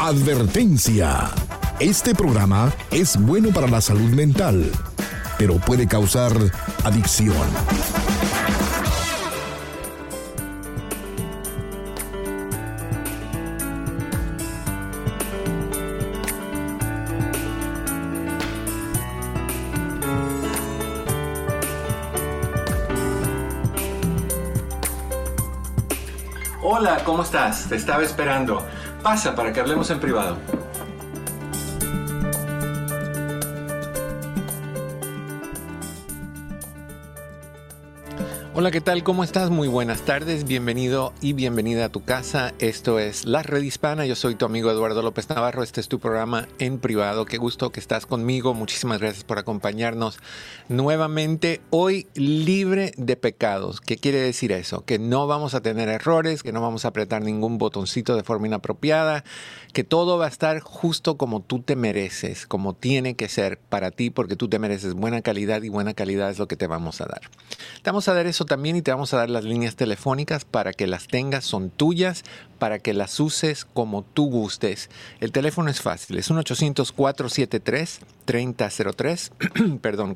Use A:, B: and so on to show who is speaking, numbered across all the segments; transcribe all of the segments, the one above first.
A: Advertencia. Este programa es bueno para la salud mental, pero puede causar adicción.
B: Hola, ¿cómo estás? Te estaba esperando. Pasa para que hablemos en privado. Hola, ¿qué tal? ¿Cómo estás? Muy buenas tardes. Bienvenido y bienvenida a tu casa. Esto es La Red Hispana. Yo soy tu amigo Eduardo López Navarro. Este es tu programa en privado. Qué gusto que estás conmigo. Muchísimas gracias por acompañarnos nuevamente. Hoy libre de pecados. ¿Qué quiere decir eso? Que no vamos a tener errores, que no vamos a apretar ningún botoncito de forma inapropiada, que todo va a estar justo como tú te mereces, como tiene que ser para ti, porque tú te mereces buena calidad y buena calidad es lo que te vamos a dar. Te vamos a dar eso también y te vamos a dar las líneas telefónicas para que las tengas, son tuyas, para que las uses como tú gustes. El teléfono es fácil, es 1-800-473-3003, perdón,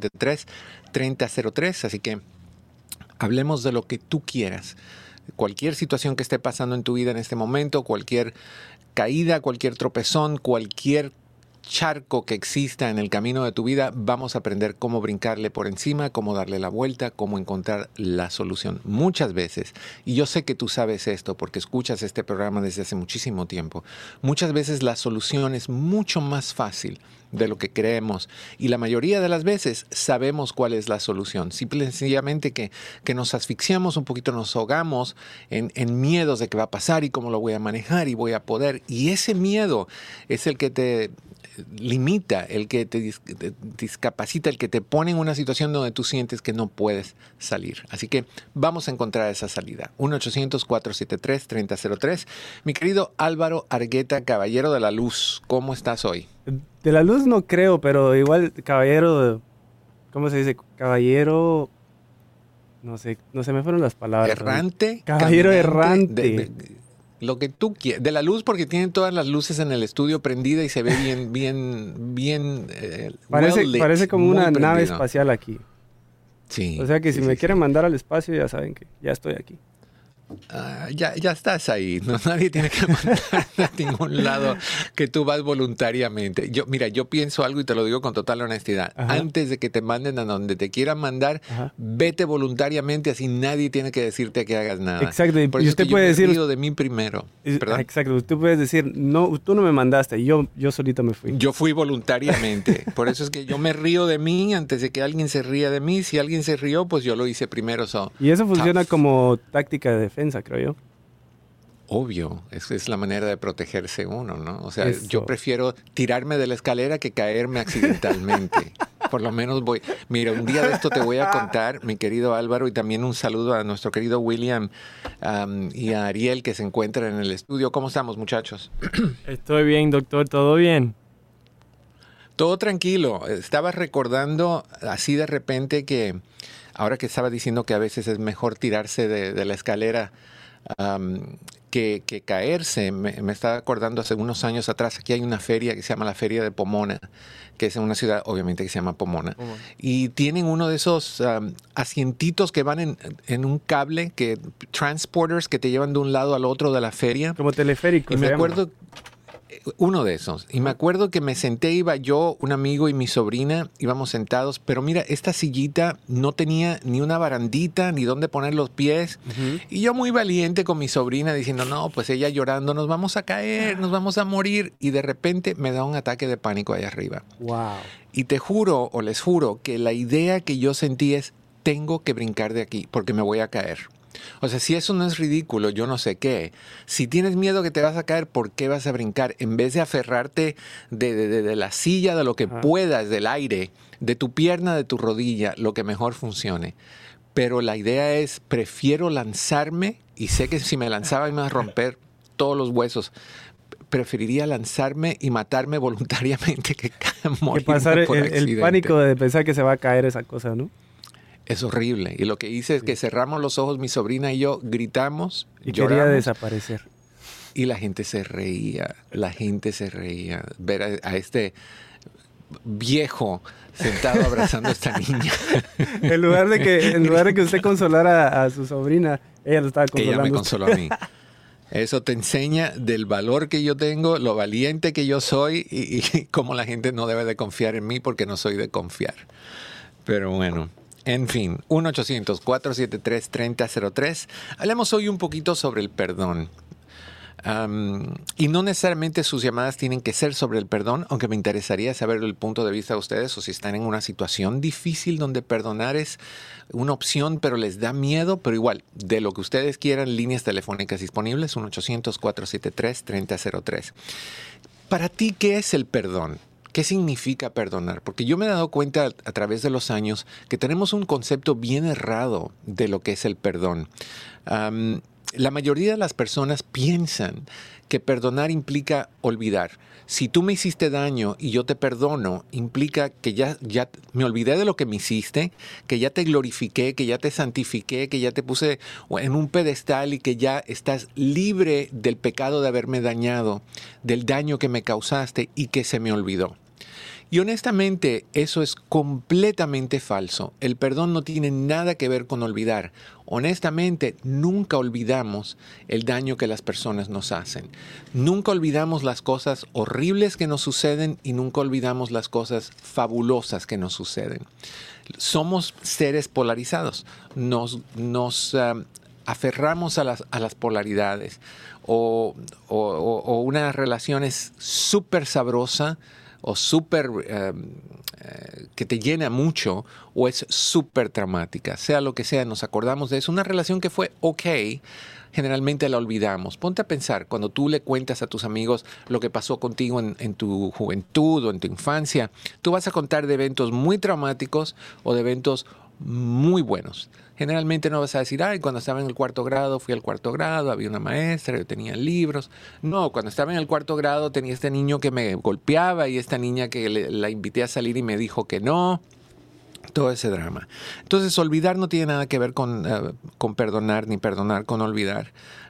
B: 473-3003, así que hablemos de lo que tú quieras. Cualquier situación que esté pasando en tu vida en este momento, cualquier caída, cualquier tropezón, cualquier charco que exista en el camino de tu vida, vamos a aprender cómo brincarle por encima, cómo darle la vuelta, cómo encontrar la solución. Muchas veces, y yo sé que tú sabes esto porque escuchas este programa desde hace muchísimo tiempo, muchas veces la solución es mucho más fácil de lo que creemos y la mayoría de las veces sabemos cuál es la solución. Simple y sencillamente que nos asfixiamos un poquito, nos ahogamos en miedos de qué va a pasar y cómo lo voy a manejar y voy a poder. Y ese miedo es el que te limita, el que te discapacita, el que te pone en una situación donde tú sientes que no puedes salir. Así que vamos a encontrar esa salida. 1-800-473-3003. Mi querido Álvaro Argueta, Caballero de la Luz, ¿cómo estás hoy?
C: De la Luz no creo, pero igual caballero, ¿cómo se dice? Caballero, no sé, me fueron las palabras.
B: Errante.
C: Caballero errante.
B: Lo que tú quieras. De la luz, porque tienen todas las luces en el estudio prendida y se ve bien
C: parece como una nave espacial aquí.
B: Sí.
C: O sea que si me quieren mandar al espacio, ya saben que ya estoy aquí.
B: Ya estás ahí. No, nadie tiene que mandar a ningún lado que tú vas voluntariamente. Yo pienso algo y te lo digo con total honestidad. Ajá. Antes de que te manden a donde te quieran mandar, ajá, vete voluntariamente, así nadie tiene que decirte que hagas nada.
C: Exacto.
B: Por eso
C: y usted
B: es que
C: puede decir
B: de mí primero. ¿Perdón?
C: Exacto. Usted puede decir, no, tú no me mandaste, yo solito me fui.
B: Yo fui voluntariamente. Por eso es que yo me río de mí antes de que alguien se ría de mí. Si alguien se rió, pues yo lo hice primero.
C: Y eso funciona como táctica de defensa, creo yo.
B: Obvio, es la manera de protegerse uno, ¿no? O sea, yo prefiero tirarme de la escalera que caerme accidentalmente. Por lo menos Mira, un día de esto te voy a contar, mi querido Álvaro, y también un saludo a nuestro querido William y a Ariel que se encuentran en el estudio. ¿Cómo estamos, muchachos?
C: Estoy bien, doctor, ¿todo bien?
B: Todo tranquilo. Estaba recordando así de repente que ahora que estaba diciendo que a veces es mejor tirarse de la escalera que caerse, me estaba acordando hace unos años atrás, aquí hay una feria que se llama la Feria de Pomona, que es en una ciudad obviamente que se llama Pomona, y tienen uno de esos asientitos que van en un cable, transporters que te llevan de un lado al otro de la feria.
C: Como teleférico.
B: Y me acuerdo... Uno de esos. Y me acuerdo que me senté, iba yo, un amigo y mi sobrina, íbamos sentados, pero mira, esta sillita no tenía ni una barandita, ni dónde poner los pies. Uh-huh. Y yo muy valiente con mi sobrina diciendo, no, pues ella llorando, nos vamos a caer, nos vamos a morir. Y de repente me da un ataque de pánico allá arriba.
C: Wow.
B: Y te juro, o les juro, que la idea que yo sentí es, tengo que brincar de aquí porque me voy a caer. O sea, si eso no es ridículo, yo no sé qué. Si tienes miedo que te vas a caer, ¿por qué vas a brincar? En vez de aferrarte de la silla, de lo que puedas, del aire, de tu pierna, de tu rodilla, lo que mejor funcione. Pero la idea es, prefiero lanzarme, y sé que si me lanzaba me iba a romper todos los huesos. Preferiría lanzarme y matarme voluntariamente que morir por accidente.
C: El pánico de pensar que se va a caer esa cosa, ¿no?
B: Es horrible. Y lo que hice es que cerramos los ojos, mi sobrina y yo, gritamos,
C: y
B: lloramos.
C: Quería desaparecer.
B: Y la gente se reía. Ver a este viejo sentado abrazando a esta niña.
C: En lugar de que usted consolara a su sobrina, ella lo estaba consolando.
B: Ella me consoló a mí. Eso te enseña del valor que yo tengo, lo valiente que yo soy y cómo la gente no debe de confiar en mí porque no soy de confiar. Pero bueno, en fin, 1-800-473-3003. Hablemos hoy un poquito sobre el perdón. Y no necesariamente sus llamadas tienen que ser sobre el perdón, aunque me interesaría saber el punto de vista de ustedes o si están en una situación difícil donde perdonar es una opción, pero les da miedo. Pero igual, de lo que ustedes quieran, líneas telefónicas disponibles, 1-800-473-3003. Para ti, ¿qué es el perdón? ¿Qué significa perdonar? Porque yo me he dado cuenta a través de los años que tenemos un concepto bien errado de lo que es el perdón. La mayoría de las personas piensan que perdonar implica olvidar. Si tú me hiciste daño y yo te perdono, implica que ya me olvidé de lo que me hiciste, que ya te glorifiqué, que ya te santifiqué, que ya te puse en un pedestal y que ya estás libre del pecado de haberme dañado, del daño que me causaste y que se me olvidó. Y honestamente, eso es completamente falso. El perdón no tiene nada que ver con olvidar. Honestamente, nunca olvidamos el daño que las personas nos hacen. Nunca olvidamos las cosas horribles que nos suceden y nunca olvidamos las cosas fabulosas que nos suceden. Somos seres polarizados. Nos aferramos a las polaridades. O una relación es súper sabrosa o súper que te llena mucho, o es súper traumática. Sea lo que sea, nos acordamos de eso. Una relación que fue ok, generalmente la olvidamos. Ponte a pensar, cuando tú le cuentas a tus amigos lo que pasó contigo en tu juventud o en tu infancia, tú vas a contar de eventos muy traumáticos o de eventos muy buenos. Generalmente no vas a decir, ay, cuando estaba en el cuarto grado, fui al cuarto grado, había una maestra, yo tenía libros. No, cuando estaba en el cuarto grado tenía este niño que me golpeaba y esta niña que la invité a salir y me dijo que no. Todo ese drama. Entonces, olvidar no tiene nada que ver con perdonar, ni perdonar con olvidar.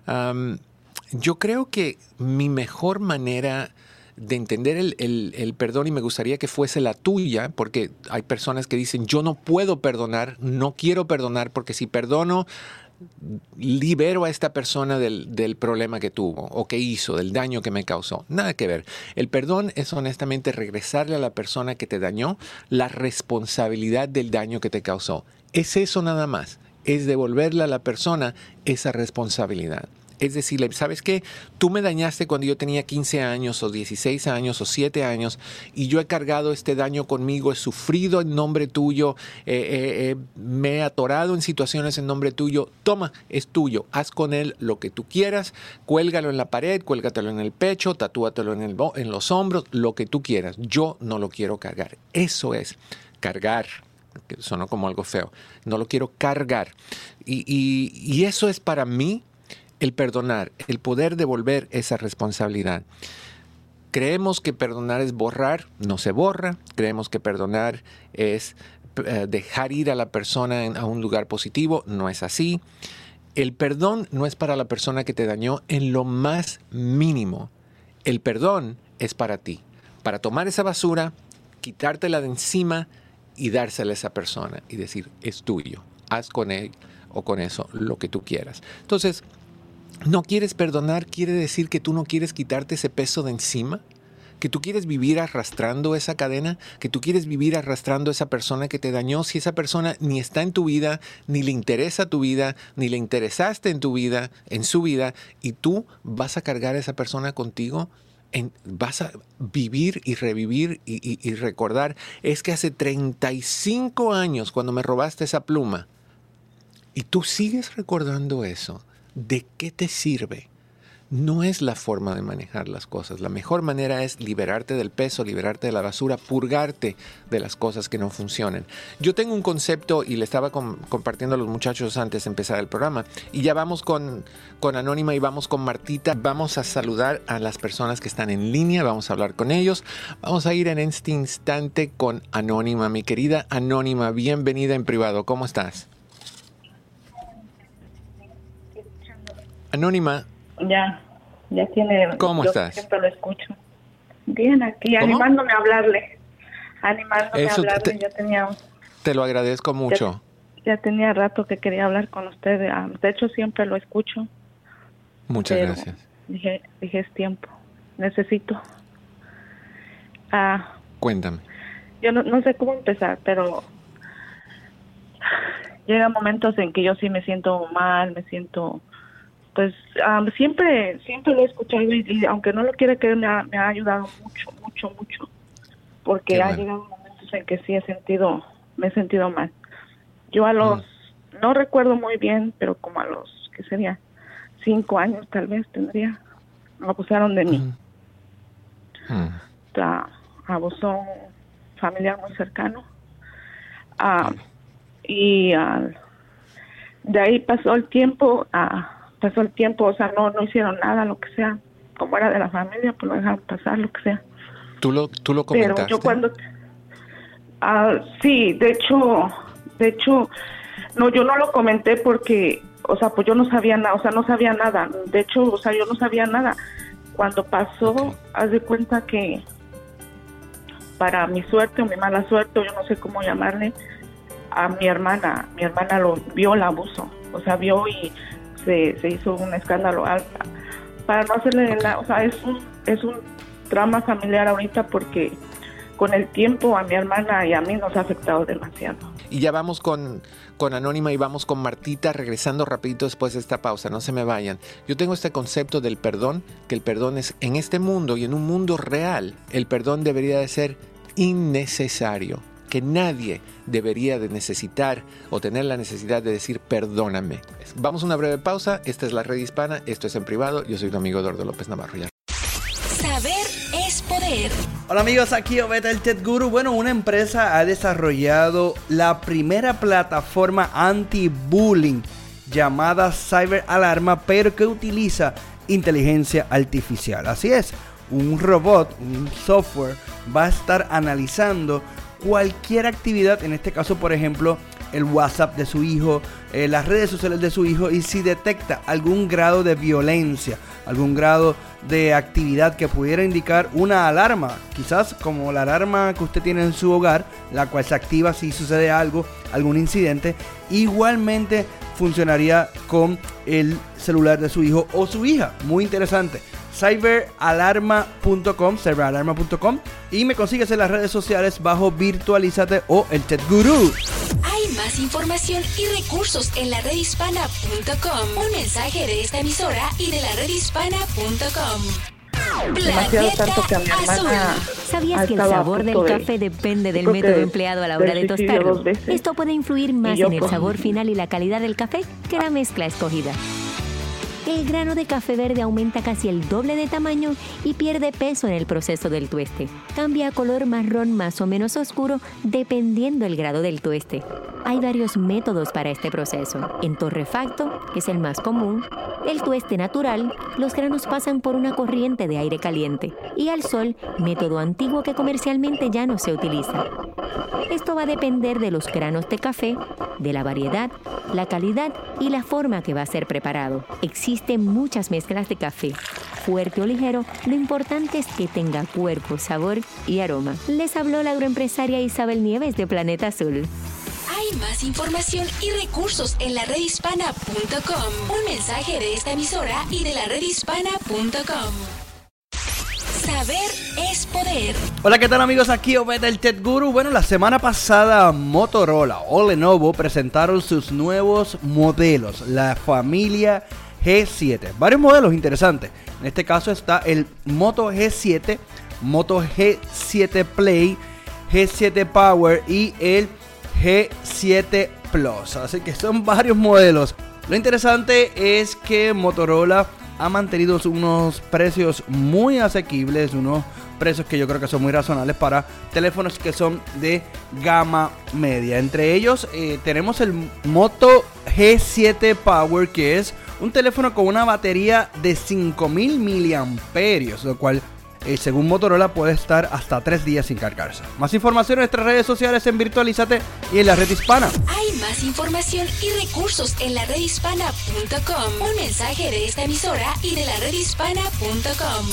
B: Yo creo que mi mejor manera de entender el perdón, y me gustaría que fuese la tuya, porque hay personas que dicen, yo no puedo perdonar, no quiero perdonar, porque si perdono, libero a esta persona del problema que tuvo o que hizo, del daño que me causó. Nada que ver. El perdón es honestamente regresarle a la persona que te dañó la responsabilidad del daño que te causó. Es eso nada más. Es devolverle a la persona esa responsabilidad. Es decir, ¿sabes qué? Tú me dañaste cuando yo tenía 15 años o 16 años o 7 años y yo he cargado este daño conmigo, he sufrido en nombre tuyo, me he atorado en situaciones en nombre tuyo. Toma, es tuyo, haz con él lo que tú quieras, cuélgalo en la pared, cuélgatelo en el pecho, tatúatelo en los hombros, lo que tú quieras. Yo no lo quiero cargar. Eso es cargar. Que sonó como algo feo. No lo quiero cargar. Y eso es para mí el perdonar, el poder devolver esa responsabilidad. Creemos que perdonar es borrar, no se borra. Creemos que perdonar es dejar ir a la persona a un lugar positivo, no es así. El perdón no es para la persona que te dañó en lo más mínimo. El perdón es para ti, para tomar esa basura, quitártela de encima y dársela a esa persona y decir, es tuyo, haz con él o con eso lo que tú quieras. Entonces, ¿no quieres perdonar? ¿Quiere decir que tú no quieres quitarte ese peso de encima? ¿Que tú quieres vivir arrastrando esa cadena? ¿Que tú quieres vivir arrastrando a esa persona que te dañó? Si esa persona ni está en tu vida, ni le interesa tu vida, ni le interesaste en tu vida, en su vida, y tú vas a cargar a esa persona contigo, vas a vivir y revivir y recordar, es que hace 35 años cuando me robaste esa pluma, y tú sigues recordando eso. ¿De qué te sirve? No es la forma de manejar las cosas. La mejor manera es liberarte del peso, liberarte de la basura, purgarte de las cosas que no funcionan. Yo tengo un concepto y le estaba compartiendo a los muchachos antes de empezar el programa. Y ya vamos con Anónima y vamos con Martita. Vamos a saludar a las personas que están en línea. Vamos a hablar con ellos. Vamos a ir en este instante con Anónima. Mi querida Anónima, bienvenida en privado. ¿Cómo estás?
D: Escuchando.
B: Anónima.
D: Ya. Ya tiene...
B: ¿Cómo
D: yo
B: estás?
D: Siempre lo escucho. Bien, aquí,
B: ¿Cómo?
D: animándome a hablarle.
B: Eso
D: Ya tenía...
B: Te lo agradezco mucho.
D: Ya tenía rato que quería hablar con usted. De hecho, siempre lo escucho.
B: Muchas gracias.
D: Dije, es tiempo. Necesito.
B: Cuéntame.
D: Yo no sé cómo empezar, pero llegan momentos en que yo sí me siento mal, me siento... Pues siempre lo he escuchado y aunque no lo quiera creer, me ha ayudado mucho. Porque ha llegado momentos en que sí me he sentido mal. Yo a los, no recuerdo muy bien, pero como a los, ¿qué sería? 5 años tal vez tendría. Abusaron de mí. Abusó un familiar muy cercano. Y de ahí pasó el tiempo, o sea, no hicieron nada, lo que sea. Como era de la familia, pues lo dejaron pasar, lo que sea.
B: ¿Tú lo comentaste?
D: Pero yo cuando... sí, de hecho, no, yo no lo comenté porque, o sea, pues yo no sabía nada, De hecho, o sea, yo no sabía nada. Cuando pasó, haz de cuenta que para mi suerte o mi mala suerte, yo no sé cómo llamarle, a mi hermana lo vio el abuso, o sea, vio y se hizo un escándalo alto. Para no hacerle o sea, es un drama familiar ahorita porque con el tiempo a mi hermana y a mí nos ha afectado demasiado.
B: Y ya vamos con Anónima y vamos con Martita regresando rapidito después de esta pausa, no se me vayan. Yo tengo este concepto del perdón, que el perdón es en este mundo y en un mundo real, el perdón debería de ser innecesario, que nadie debería de necesitar o tener la necesidad de decir perdóname. Vamos a una breve pausa, esta es la Red Hispana, esto es En Privado, yo soy tu amigo Eduardo López Navarro. Ya.
E: Saber es poder.
F: Hola amigos, aquí Obed el Tech Guru. Bueno, una empresa ha desarrollado la primera plataforma anti-bullying llamada Cyber Alarma, pero que utiliza inteligencia artificial. Así es, un robot, un software, va a estar analizando cualquier actividad, en este caso por ejemplo el WhatsApp de su hijo, las redes sociales de su hijo, y si detecta algún grado de violencia, algún grado de actividad que pudiera indicar una alarma, quizás como la alarma que usted tiene en su hogar, la cual se activa si sucede algo, algún incidente, igualmente funcionaría con el celular de su hijo o su hija. Muy interesante. Cyberalarma.com, y me consigues en las redes sociales bajo Virtualízate o el Tech Guru.
E: Hay más información y recursos en la redhispana.com. Un mensaje de esta emisora y de la redhispana.com.
D: Demasiado tanto que a mi hermana...
G: ¿Sabías que el sabor del café depende del método empleado a la hora de tostarlo? Esto puede influir más en el sabor final y la calidad del café que la mezcla escogida. El grano de café verde aumenta casi el doble de tamaño y pierde peso en el proceso del tueste. Cambia a color marrón más o menos oscuro dependiendo el grado del tueste. Hay varios métodos para este proceso. En torrefacto, que es el más común, el tueste natural, los granos pasan por una corriente de aire caliente. Y al sol, método antiguo que comercialmente ya no se utiliza. Esto va a depender de los granos de café, de la variedad, la calidad y la forma que va a ser preparado. Existen muchas mezclas de café, fuerte o ligero, lo importante es que tenga cuerpo, sabor y aroma. Les habló la agroempresaria Isabel Nieves de Planeta Azul.
E: Hay más información y recursos en la redhispana.com. Un mensaje de esta emisora y de la redhispana.com. Saber es poder.
F: Hola, ¿qué tal amigos? Aquí Obed el Tech Guru. Bueno, la semana pasada Motorola o Lenovo presentaron sus nuevos modelos, la familia G7. Varios modelos interesantes. En este caso está el Moto G7, Moto G7 Play, G7 Power y el G7 Plus. Así que son varios modelos. Lo interesante es que Motorola ha mantenido unos precios muy asequibles, unos precios que yo creo que son muy razonables para teléfonos que son de gama media. Entre ellos tenemos el Moto G7 Power, que es un teléfono con una batería de 5000 mAh, lo cual Según Motorola, puede estar hasta 3 días sin cargarse. Más información en nuestras redes sociales en Virtualízate y en la Red Hispana.
E: Hay más información y recursos en la redhispana.com. Un mensaje de esta emisora y de la redhispana.com.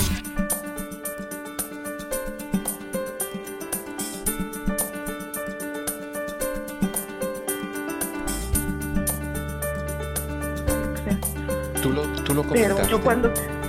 B: Tú lo comentaste.
D: Pero yo cuando...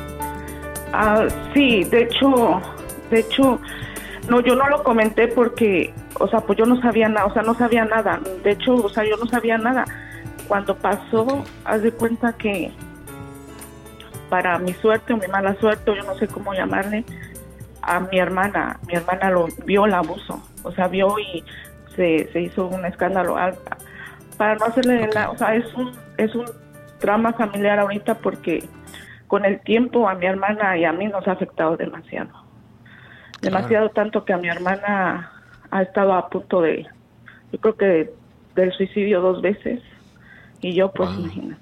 D: sí, de hecho, no, yo no lo comenté porque, o sea, pues yo no sabía nada, o sea, no sabía nada. De hecho, o sea, yo no sabía nada. Cuando pasó, haz de cuenta que para mi suerte o mi mala suerte, yo no sé cómo llamarle, a mi hermana lo vio el abuso, o sea, vio y se hizo un escándalo. Para no hacerle o sea, es un drama familiar ahorita porque con el tiempo a mi hermana y a mí nos ha afectado demasiado. Demasiado, tanto que a mi hermana ha estado a punto de, yo creo que del suicidio 2 veces, y yo pues imagínate.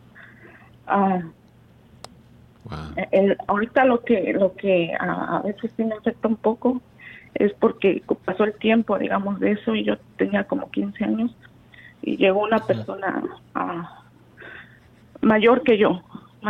D: Ahorita lo que a veces sí me afecta un poco es porque pasó el tiempo, digamos, de eso, y yo tenía como 15 años, y llegó una persona mayor que yo,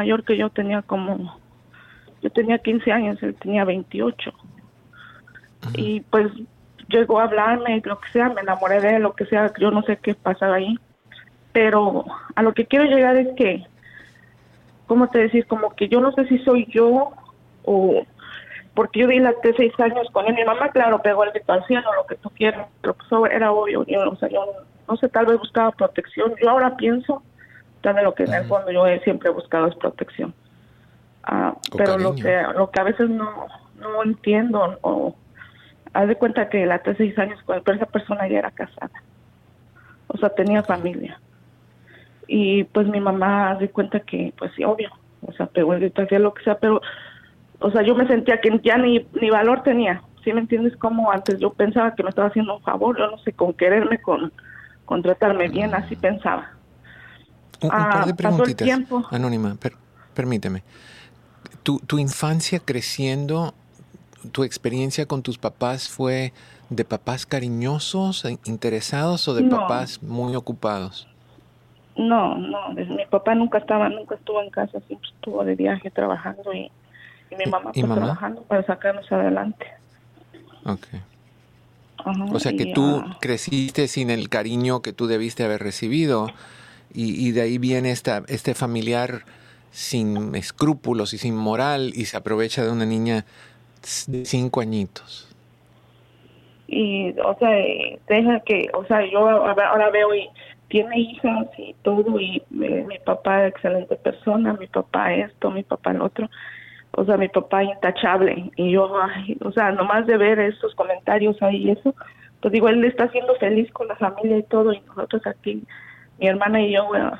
D: yo tenía 15 años, él tenía 28. Y pues llegó a hablarme, lo que sea, me enamoré de él, lo que sea, yo no sé qué pasaba ahí. Pero a lo que quiero llegar es que, ¿cómo te decir? Como que yo no sé si soy yo o... Porque yo dilaté 6 años con él. Mi mamá, claro, pegó el grito al cielo, lo que tú quieras, pero pues era obvio. Yo no sé, tal vez buscaba protección. Yo ahora pienso, tal vez lo que en el fondo yo siempre he buscado es protección. Pero lo que a veces no entiendo, o haz de cuenta que dilaté 6 años con él, pero esa persona ya era casada. O sea, tenía familia. Y pues mi mamá haz de cuenta que, pues sí, obvio, o sea, pegó el grito al cielo, lo que sea, pero... O sea, yo me sentía que ya ni valor tenía. ¿Sí me entiendes? Como antes yo pensaba que me estaba haciendo un favor, yo no sé, con quererme, con tratarme bien, así pensaba.
B: Un par de preguntitas, Anónima, permíteme. ¿Tu infancia creciendo, tu experiencia con tus papás fue de papás cariñosos, interesados o de papás muy ocupados?
D: No, mi papá nunca estuvo en casa, siempre estuvo de viaje trabajando y mi mamá trabajando para sacarnos adelante.
B: Okay. O sea que tú creciste sin el cariño que tú debiste haber recibido y de ahí viene este familiar sin escrúpulos y sin moral y se aprovecha de una niña de 5 añitos.
D: Y, o sea, deja que, o sea, yo ahora veo y tiene hijas y todo, y mi papá es excelente persona, mi papá esto, mi papá el otro. O sea, mi papá intachable, y yo, o sea, nomás de ver esos comentarios ahí y eso, pues digo, él está siendo feliz con la familia y todo, y nosotros aquí, mi hermana y yo, bueno,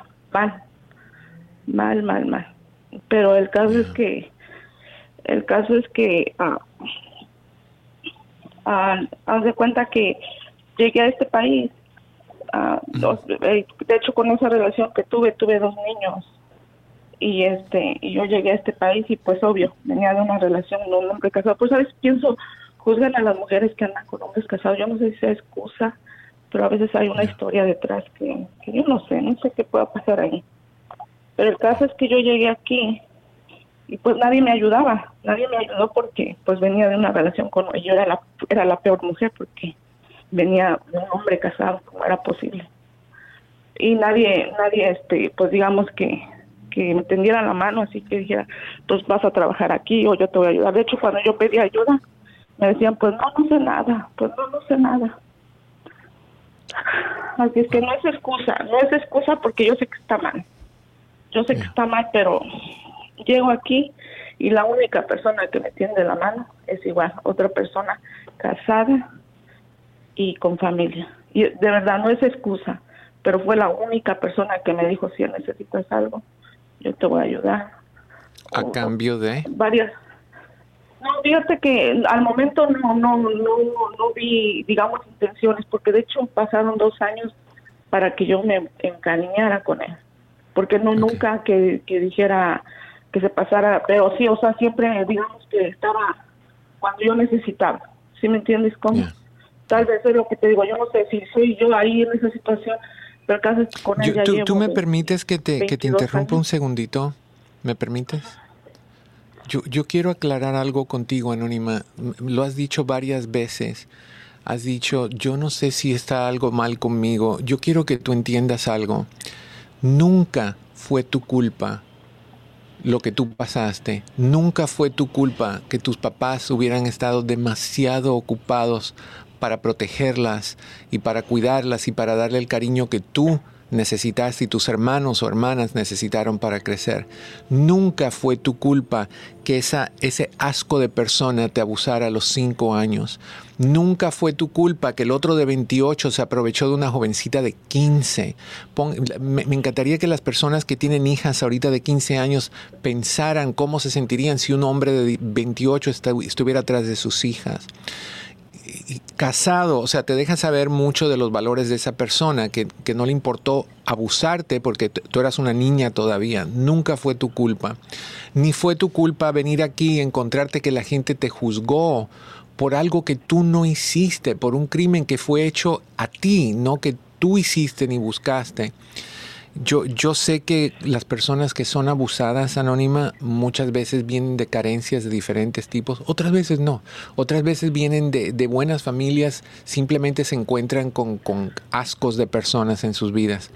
D: mal. Pero el caso es que haz de cuenta que llegué a este país, de hecho con esa relación que tuve 2 niños. Y yo llegué a este país y pues obvio, venía de una relación con un hombre casado. Pues a veces pienso, juzgan a las mujeres que andan con hombres casados. Yo no sé si sea excusa, pero a veces hay una historia detrás que yo no sé qué pueda pasar ahí. Pero el caso es que yo llegué aquí y pues nadie me ayudó porque pues venía de una relación con yo era la peor mujer porque venía de un hombre casado, como era posible. Y nadie pues digamos que me tendiera la mano, así que dijera, pues vas a trabajar aquí o yo te voy a ayudar. De hecho, cuando yo pedí ayuda, me decían, pues no sé nada. Así es que no es excusa porque yo sé que está mal. Pero llego aquí y la única persona que me tiende la mano es igual, otra persona casada y con familia. Y de verdad no es excusa, pero fue la única persona que me dijo, si necesitas algo, yo te voy a ayudar.
B: ¿A cambio de?
D: Varias. No, fíjate que al momento no vi, digamos, intenciones, porque de hecho pasaron 2 años para que yo me encariñara con él. Porque nunca que dijera que se pasara, pero sí, o sea, siempre, digamos que estaba cuando yo necesitaba. ¿Sí me entiendes cómo?
B: Yeah.
D: Tal vez es lo que te digo, yo no sé si soy yo ahí en esa situación, pero el caso es que con ella
B: ¿Tú me permites que te interrumpa un segundito? ¿Me permites? Yo quiero aclarar algo contigo, Anónima. Lo has dicho varias veces. Has dicho, yo no sé si está algo mal conmigo. Yo quiero que tú entiendas algo. Nunca fue tu culpa lo que tú pasaste. Nunca fue tu culpa que tus papás hubieran estado demasiado ocupados para protegerlas y para cuidarlas y para darle el cariño que tú necesitaste y tus hermanos o hermanas necesitaron para crecer. Nunca fue tu culpa que ese asco de persona te abusara a los 5 años. Nunca fue tu culpa que el otro de 28 se aprovechó de una jovencita de 15. Me encantaría que las personas que tienen hijas ahorita de 15 años pensaran cómo se sentirían si un hombre de 28 estuviera atrás de sus hijas. Casado, o sea, te deja saber mucho de los valores de esa persona, que no le importó abusarte porque tú eras una niña todavía. Nunca fue tu culpa. Ni fue tu culpa venir aquí y encontrarte que la gente te juzgó por algo que tú no hiciste, por un crimen que fue hecho a ti, no que tú hiciste ni buscaste. Yo sé que las personas que son abusadas, Anónima, muchas veces vienen de carencias de diferentes tipos, otras veces no. Otras veces vienen de buenas familias, simplemente se encuentran con ascos de personas en sus vidas.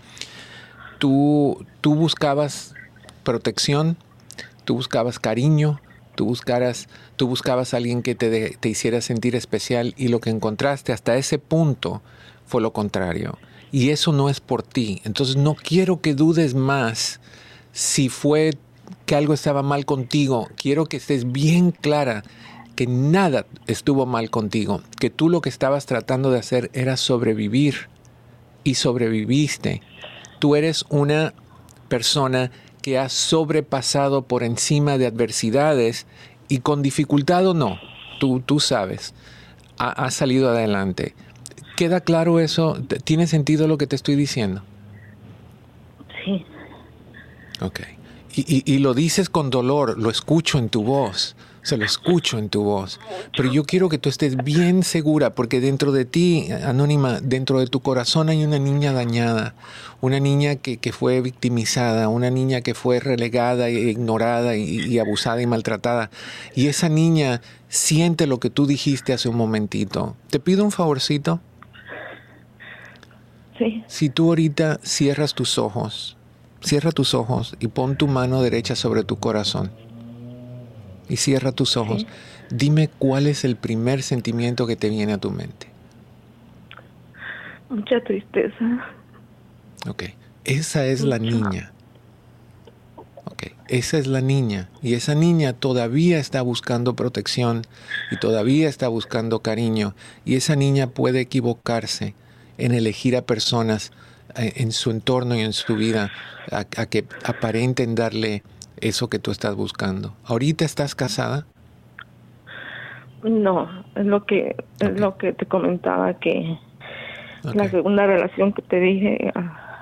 B: Tú buscabas protección, tú buscabas cariño, tú buscabas a alguien que te hiciera sentir especial, y lo que encontraste hasta ese punto fue lo contrario. Y eso no es por ti. Entonces no quiero que dudes más si fue que algo estaba mal contigo. Quiero que estés bien clara que nada estuvo mal contigo. Que tú lo que estabas tratando de hacer era sobrevivir. Y sobreviviste. Tú eres una persona que ha sobrepasado por encima de adversidades y con dificultad o no. Tú sabes. Ha salido adelante. ¿Queda claro eso? ¿Tiene sentido lo que te estoy diciendo?
D: Sí.
B: Ok. Y lo dices con dolor, lo escucho en tu voz, lo escucho en tu voz. Pero yo quiero que tú estés bien segura, porque dentro de ti, Anónima, dentro de tu corazón hay una niña dañada, una niña que fue victimizada, una niña que fue relegada e ignorada y abusada y maltratada. Y esa niña siente lo que tú dijiste hace un momentito. ¿Te pido un favorcito?
D: Sí.
B: Si tú ahorita cierra tus ojos y pon tu mano derecha sobre tu corazón y cierra tus ojos, sí. Dime cuál es el primer sentimiento que te viene a tu mente.
D: Mucha tristeza.
B: Ok, esa es la niña. Ok, esa es la niña, y esa niña todavía está buscando protección y todavía está buscando cariño, y esa niña puede equivocarse en elegir a personas en su entorno y en su vida a que aparenten darle eso que tú estás buscando. ¿Ahorita estás casada?
D: No, es lo que te comentaba, que la segunda relación que te dije,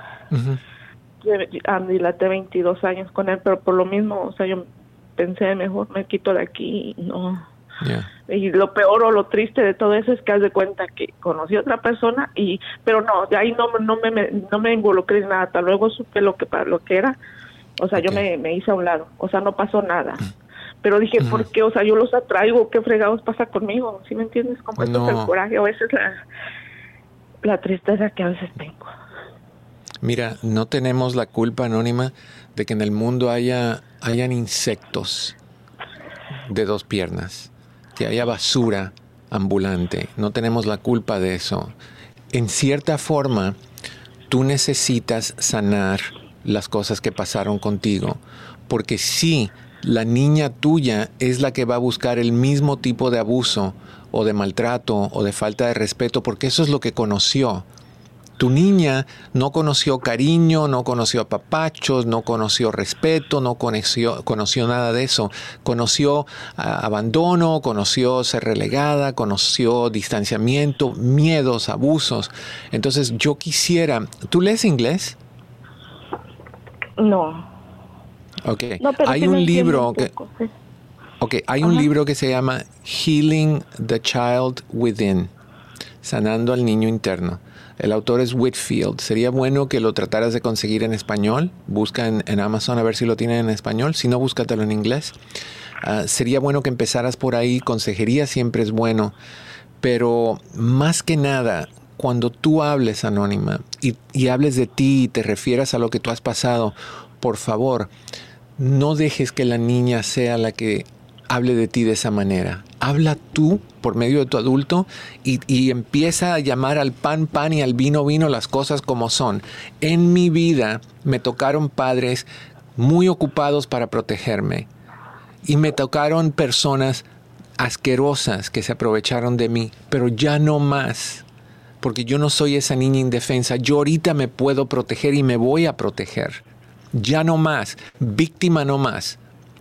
D: dilaté 22 años con él, pero por lo mismo, o sea, yo pensé, mejor me quito de aquí y no.
B: Yeah.
D: Y lo peor o lo triste de todo eso es que haz de cuenta que conocí a otra persona, pero no, de ahí no me involucré en nada. Hasta luego supe lo que era. O sea, yo me hice a un lado. O sea, no pasó nada. Pero dije, ¿por qué? O sea, yo los atraigo. ¿Qué fregados pasa conmigo? ¿Sí me entiendes? Como esto es el coraje. A veces la tristeza que a veces tengo.
B: Mira, no tenemos la culpa, Anónima, de que en el mundo hayan insectos de 2 piernas. Que haya basura ambulante. No tenemos la culpa de eso. En cierta forma, tú necesitas sanar las cosas que pasaron contigo. Porque sí, la niña tuya es la que va a buscar el mismo tipo de abuso o de maltrato o de falta de respeto, porque eso es lo que conoció. Tu niña no conoció cariño, no conoció apapachos, no conoció respeto, no conoció nada de eso. Conoció abandono, conoció ser relegada, conoció distanciamiento, miedos, abusos. Entonces yo quisiera... ¿Tú lees inglés?
D: No.
B: Ok.
D: No, pero
B: hay
D: sí
B: un libro
D: sí.
B: Ok, hay un libro que se llama Healing the Child Within, Sanando al Niño Interno. El autor es Whitfield. Sería bueno que lo trataras de conseguir en español. Busca en Amazon a ver si lo tienen en español. Si no, búscatelo en inglés. Sería bueno que empezaras por ahí. Consejería siempre es bueno. Pero más que nada, cuando tú hables, Anónima, y hables de ti y te refieras a lo que tú has pasado, por favor, no dejes que la niña sea la que hable de ti de esa manera. Habla tú por medio de tu adulto y empieza a llamar al pan, pan y al vino, vino las cosas como son. En mi vida me tocaron padres muy ocupados para protegerme y me tocaron personas asquerosas que se aprovecharon de mí, pero ya no más, porque yo no soy esa niña indefensa. Yo ahorita me puedo proteger y me voy a proteger. Ya no más, víctima no más.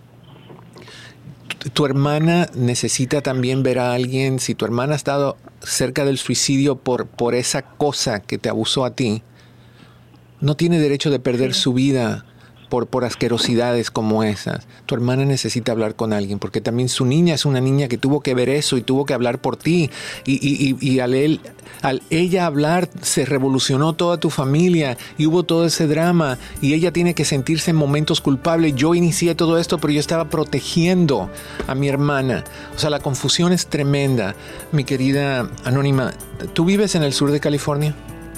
B: Tu hermana necesita también ver a alguien. Si tu hermana ha estado cerca del suicidio por esa cosa que te abusó a ti, no tiene derecho de perder su vida por asquerosidades como esas. Tu hermana necesita hablar con alguien, porque también su niña es una niña que tuvo que ver eso y tuvo que hablar por ti. Y al ella hablar, se revolucionó toda tu familia y hubo todo ese drama. Y ella tiene que sentirse en momentos culpables. Yo inicié todo esto, pero yo estaba protegiendo a mi hermana. O sea, la confusión es tremenda. Mi querida Anónima, ¿tú vives en el sur de California?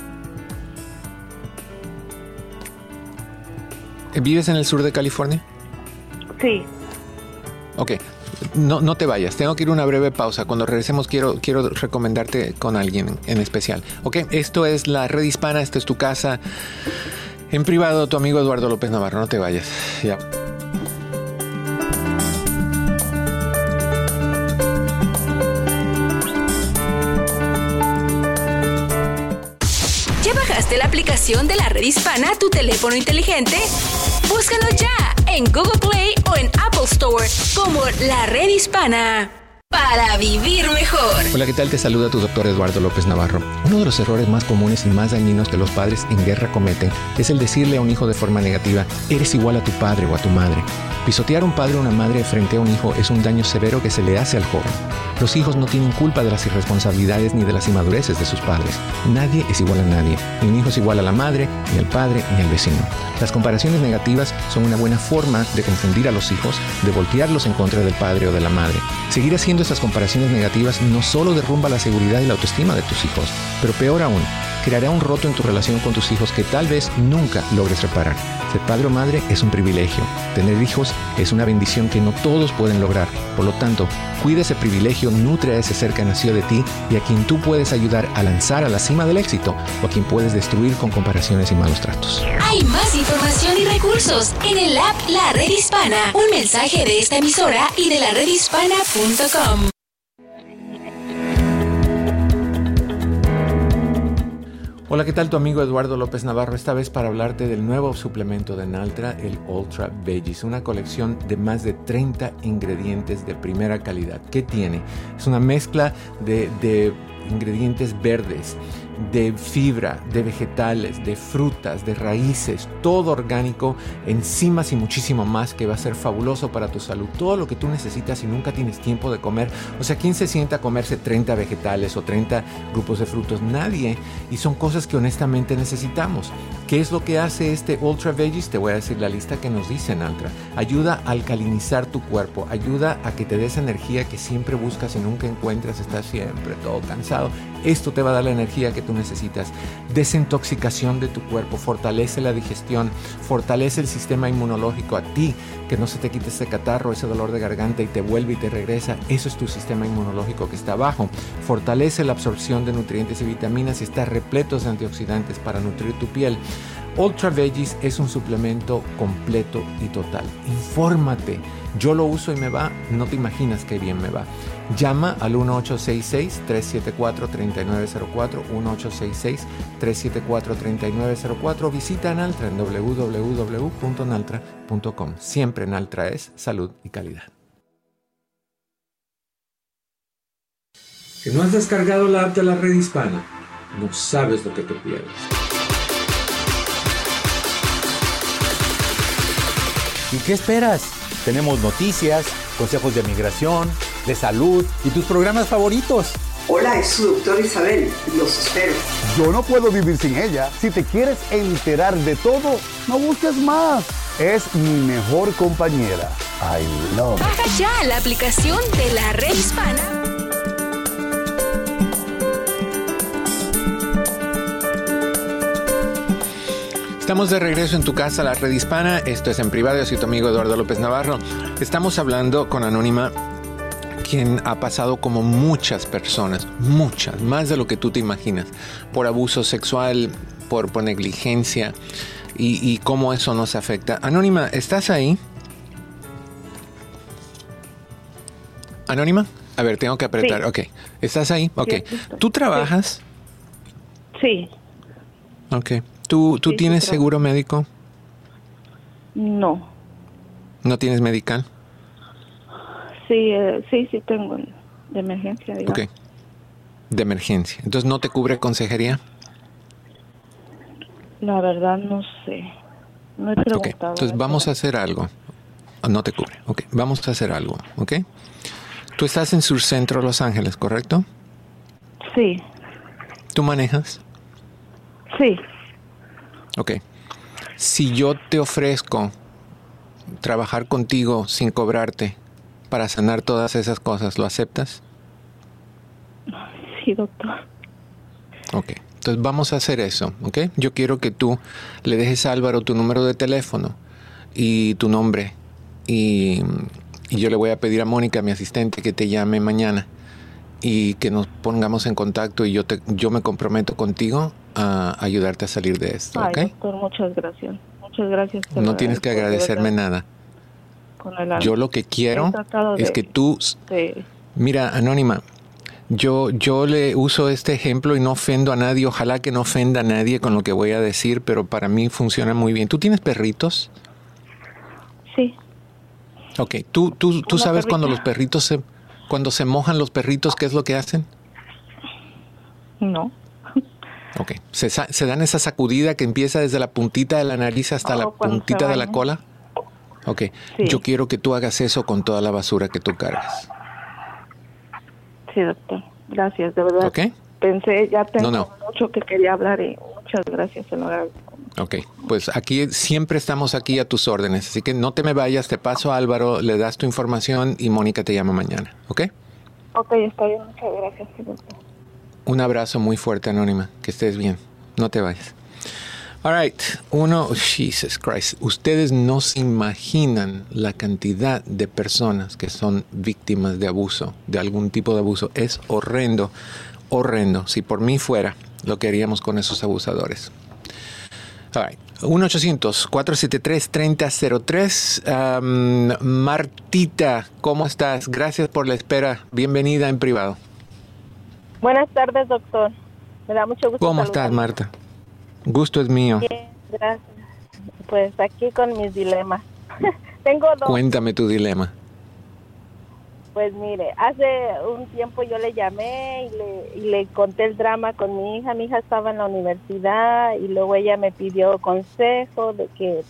B: ¿Vives en el sur de California?
D: Sí.
B: Ok, no te vayas. Tengo que ir a una breve pausa. Cuando regresemos quiero recomendarte con alguien en especial. Ok, esto es La Red Hispana. Esta es tu casa. En privado, tu amigo Eduardo López Navarro. No te vayas. Ya.
E: ¿Ya bajaste la aplicación de La Red Hispana a tu teléfono inteligente? Búscalo ya en Google Play o en Apple Store como La Red Hispana. Para vivir mejor.
B: Hola, ¿qué tal? Te saluda tu doctor Eduardo López Navarro. Uno de los errores más comunes y más dañinos que los padres en guerra cometen es el decirle a un hijo de forma negativa: eres igual a tu padre o a tu madre. Pisotear a un padre o una madre frente a un hijo es un daño severo que se le hace al joven. Los hijos no tienen culpa de las irresponsabilidades ni de las inmadureces de sus padres. Nadie es igual a nadie. Ni un hijo es igual a la madre, ni al padre, ni al vecino. Las comparaciones negativas son una buena forma de confundir a los hijos, de voltearlos en contra del padre o de la madre. Seguir haciendo estas comparaciones negativas no solo derrumba la seguridad y la autoestima de tus hijos, pero peor aún, creará un roto en tu relación con tus hijos que tal vez nunca logres reparar. Ser padre o madre es un privilegio. Tener hijos es una bendición que no todos pueden lograr. Por lo tanto, cuida ese privilegio, nutre a ese ser que nació de ti y a quien tú puedes ayudar a lanzar a la cima del éxito o a quien puedes destruir con comparaciones y malos tratos.
E: Hay más información y recursos en el app La Red Hispana. Un mensaje de esta emisora y de laredhispana.com.
B: Hola, ¿qué tal? Tu amigo Eduardo López Navarro, esta vez para hablarte del nuevo suplemento de Naltra, el Ultra Veggies, una colección de más de 30 ingredientes de primera calidad. ¿Qué tiene? Es una mezcla de ingredientes verdes, de fibra, de vegetales, de frutas, de raíces, todo orgánico, enzimas y muchísimo más que va a ser fabuloso para tu salud. Todo lo que tú necesitas y nunca tienes tiempo de comer. O sea, ¿quién se sienta a comerse 30 vegetales o 30 grupos de frutos? Nadie. Y son cosas que honestamente necesitamos. ¿Qué es lo que hace este Ultra Veggies? Te voy a decir la lista que nos dice Naltra. Ayuda a alcalinizar tu cuerpo, ayuda a que te des energía que siempre buscas y nunca encuentras, estás siempre todo cansado. Esto te va a dar la energía que tú necesitas. Desintoxicación de tu cuerpo, fortalece la digestión, fortalece el sistema inmunológico a ti, que no se te quite ese catarro, ese dolor de garganta y te vuelve y te regresa. Eso es tu sistema inmunológico que está abajo. Fortalece la absorción de nutrientes y vitaminas y está repleto de antioxidantes para nutrir tu piel. Ultra Veggies es un suplemento completo y total. Infórmate. Yo lo uso y me va, no te imaginas qué bien me va. Llama al 1-866-374-3904, 1-866-374-3904. Visita Naltra en www.naltra.com. Siempre Naltra es salud y calidad.
H: ¿Que no has descargado la app de La Red Hispana? No sabes lo que te pierdes.
I: ¿Y qué esperas? Tenemos noticias, consejos de migración, de salud y tus programas favoritos.
J: Hola, es su doctora Isabel. Los espero.
K: Yo no puedo vivir sin ella. Si te quieres enterar de todo, no busques más. Es mi mejor compañera. I love it.
E: Baja ya la aplicación de la Red Hispana.
B: Estamos de regreso en tu casa, la Red Hispana. Esto es En Privado. Yo soy tu amigo Eduardo López Navarro. Estamos hablando con Anónima, quien ha pasado como muchas personas, muchas, más de lo que tú te imaginas, por abuso sexual, por negligencia y cómo eso nos afecta. Anónima, ¿estás ahí? Anónima, a ver, tengo que apretar. Sí. Ok, ¿estás ahí? Ok. Sí, ¿tú trabajas?
D: Sí.
B: Ok. ¿Tú sí, tienes seguro médico?
D: No.
B: ¿No tienes medical?
D: Sí, sí tengo de emergencia, digamos.
B: Ok, de emergencia. Entonces, ¿no te cubre consejería?
D: La verdad no sé. No he preguntado.
B: Okay. Entonces, vamos a hacer algo. No te cubre. Ok, vamos a hacer algo. Ok. Tú estás en Sur Centro, Los Ángeles, ¿correcto?
D: Sí.
B: ¿Tú manejas?
D: Sí.
B: Ok. Si yo te ofrezco trabajar contigo sin cobrarte para sanar todas esas cosas, ¿lo aceptas?
D: Sí, doctor.
B: Ok. Entonces vamos a hacer eso, ¿ok? Yo quiero que tú le dejes a Álvaro tu número de teléfono y tu nombre. Y yo le voy a pedir a Mónica, mi asistente, que te llame mañana y que nos pongamos en contacto y yo me comprometo contigo a ayudarte a salir de esto, ¿ok?
D: Ay, doctor, muchas gracias. Muchas gracias.
B: No tienes que agradecerme nada. Yo lo que quiero es que tú... Sí. Mira, Anónima, yo le uso este ejemplo y no ofendo a nadie. Ojalá que no ofenda a nadie con lo que voy a decir, pero para mí funciona muy bien. ¿Tú tienes perritos?
D: Sí.
B: Ok. ¿Tú sabes cuando los perritos cuando se mojan los perritos, qué es lo que hacen?
D: No.
B: Ok. ¿Se dan esa sacudida que empieza desde la puntita de la nariz hasta la puntita de la cola? Ok. Sí. Yo quiero que tú hagas eso con toda la basura que tú cargas.
D: Sí, doctor. Gracias, de verdad.
B: Ok.
D: Pensé, ya tengo mucho que quería hablar y muchas gracias, se lo agradezco.
B: Ok, pues aquí siempre estamos aquí a tus órdenes, así que no te me vayas, te paso a Álvaro, le das tu información y Mónica te llama mañana, ¿ok?
D: Ok, está bien, muchas gracias, doctor.
B: Un abrazo muy fuerte, Anónima, que estés bien, no te vayas. All right, Jesus Christ, ustedes no se imaginan la cantidad de personas que son víctimas de abuso, de algún tipo de abuso, es horrendo, horrendo. Si por mí fuera, lo que haríamos con esos abusadores. All right. 1-800-473-3003. Martita, ¿cómo estás? Gracias por la espera. Bienvenida en privado.
L: Buenas tardes, doctor. Me da mucho gusto.
B: ¿Cómo estás, Marta? Gusto es mío.
L: Bien, gracias. Pues aquí con mis dilemas. Tengo dos.
B: Cuéntame tu dilema.
L: Pues mire, hace un tiempo yo le llamé y le conté el drama con mi hija. Mi hija estaba en la universidad y luego ella me pidió consejo de que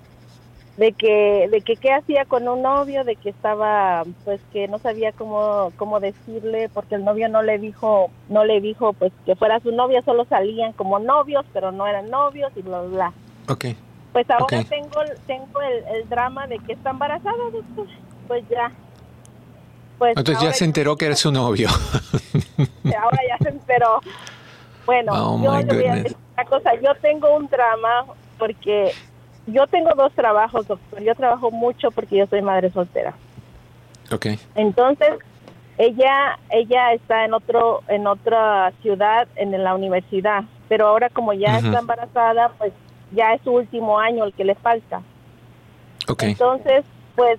L: qué hacía con un novio, de que estaba, pues que no sabía cómo decirle, porque el novio no le dijo pues que fuera su novia, solo salían como novios, pero no eran novios y bla, bla, bla.
B: Okay.
L: Pues ahora tengo el drama de que está embarazada, doctor. Pues ya. Pues
B: entonces ya se enteró que eres su novio.
L: Ahora ya se enteró. Bueno, yo le voy a decir una cosa. Yo tengo un drama porque yo tengo dos trabajos, doctor. Yo trabajo mucho porque yo soy madre soltera.
B: Okay.
L: Entonces, ella está en otra ciudad, en la universidad. Pero ahora como ya está embarazada, pues ya es su último año el que le falta.
B: Okay.
L: Entonces, pues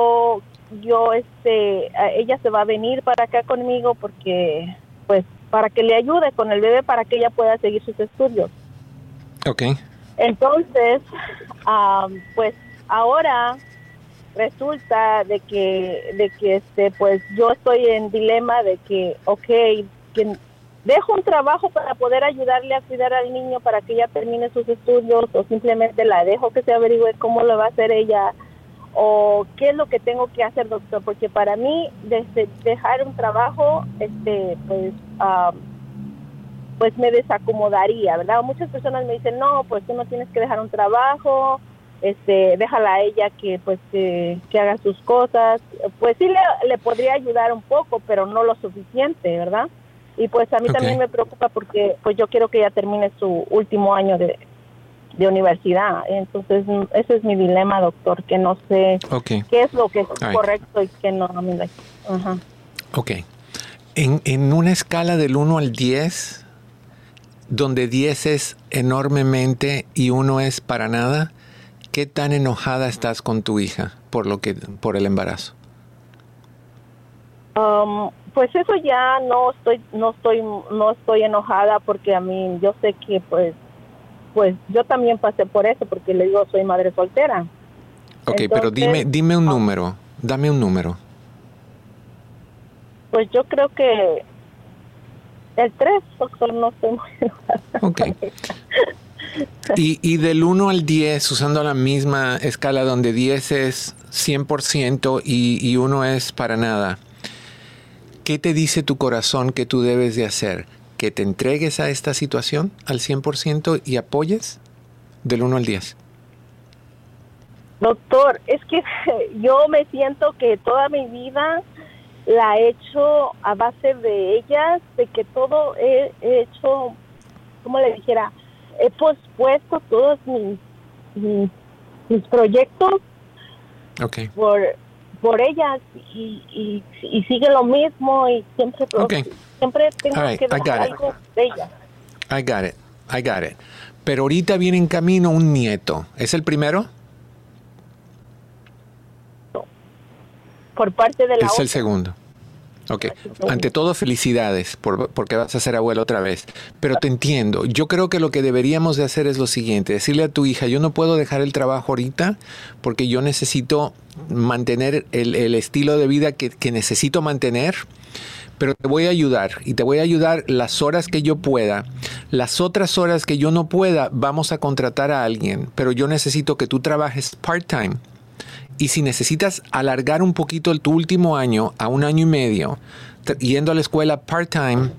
L: ella se va a venir para acá conmigo porque, pues, para que le ayude con el bebé para que ella pueda seguir sus estudios.
B: Okay.
L: Entonces, pues, ahora resulta de que pues, yo estoy en dilema de que, que dejo un trabajo para poder ayudarle a cuidar al niño para que ella termine sus estudios o simplemente la dejo que se averigüe cómo lo va a hacer ella o qué es lo que tengo que hacer, doctor, porque para mí desde dejar un trabajo, pues me desacomodaría, ¿verdad? Muchas personas me dicen, no, pues tú no tienes que dejar un trabajo, déjala a ella que haga sus cosas. Pues sí le podría ayudar un poco, pero no lo suficiente, ¿verdad? Y pues a mí también me preocupa porque pues yo quiero que ella termine su último año de universidad. Entonces ese es mi dilema, doctor, que no sé qué es lo que es correcto y qué no.
B: Ok. En una escala del 1 al 10, donde 10 es enormemente y 1 es para nada, ¿qué tan enojada estás con tu hija por el embarazo?
L: Pues eso ya no estoy enojada, porque a mí yo sé que pues yo también pasé por eso, porque le digo, soy madre soltera.
B: Ok, entonces, pero dime un número, dame un número.
L: Pues yo creo que el 3, doctor, no estoy muy enojada.
B: Ok. Y del 1 al 10, usando la misma escala donde 10 es 100% y 1 es para nada, ¿qué te dice tu corazón que tú debes de hacer? ¿Que te entregues a esta situación al 100% y apoyes del 1 al 10?
L: Doctor, es que yo me siento que toda mi vida la he hecho a base de ellas, de que todo he hecho, como le dijera, he pospuesto todos mis proyectos por ellas y sigue lo mismo y siempre tengo que dejar algo de ellas.
B: I got it. Pero ahorita viene en camino un nieto. ¿Es el primero?
L: Por parte de la
B: otra. Es el segundo. Ok. Ante todo, felicidades porque vas a ser abuelo otra vez. Pero te entiendo. Yo creo que lo que deberíamos de hacer es lo siguiente. Decirle a tu hija, yo no puedo dejar el trabajo ahorita porque yo necesito mantener el estilo de vida que necesito mantener. Pero te voy a ayudar y te voy a ayudar las horas que yo pueda. Las otras horas que yo no pueda, vamos a contratar a alguien. Pero yo necesito que tú trabajes part-time. Y si necesitas alargar un poquito tu último año a 1 año y medio, yendo a la escuela part-time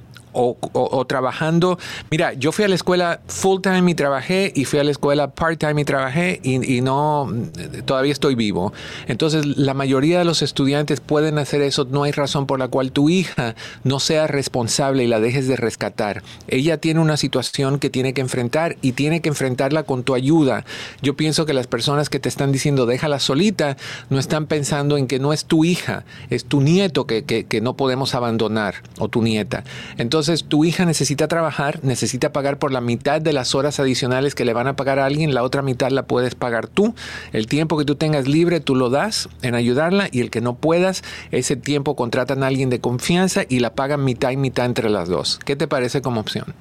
B: o trabajando. Mira, yo fui a la escuela full-time y trabajé, y fui a la escuela part-time y trabajé, y no, todavía estoy vivo. Entonces, la mayoría de los estudiantes pueden hacer eso. No hay razón por la cual tu hija no sea responsable y la dejes de rescatar. Ella tiene una situación que tiene que enfrentar y tiene que enfrentarla con tu ayuda. Yo pienso que las personas que te están diciendo déjala solita, no están pensando en que no es tu hija, es tu nieto que no podemos abandonar, o tu nieta. Entonces, tu hija necesita trabajar, necesita pagar por la mitad de las horas adicionales que le van a pagar a alguien, la otra mitad la puedes pagar tú. El tiempo que tú tengas libre, tú lo das en ayudarla, y el que no puedas, ese tiempo contratan a alguien de confianza y la pagan mitad y mitad entre las dos. ¿Qué te parece como opción?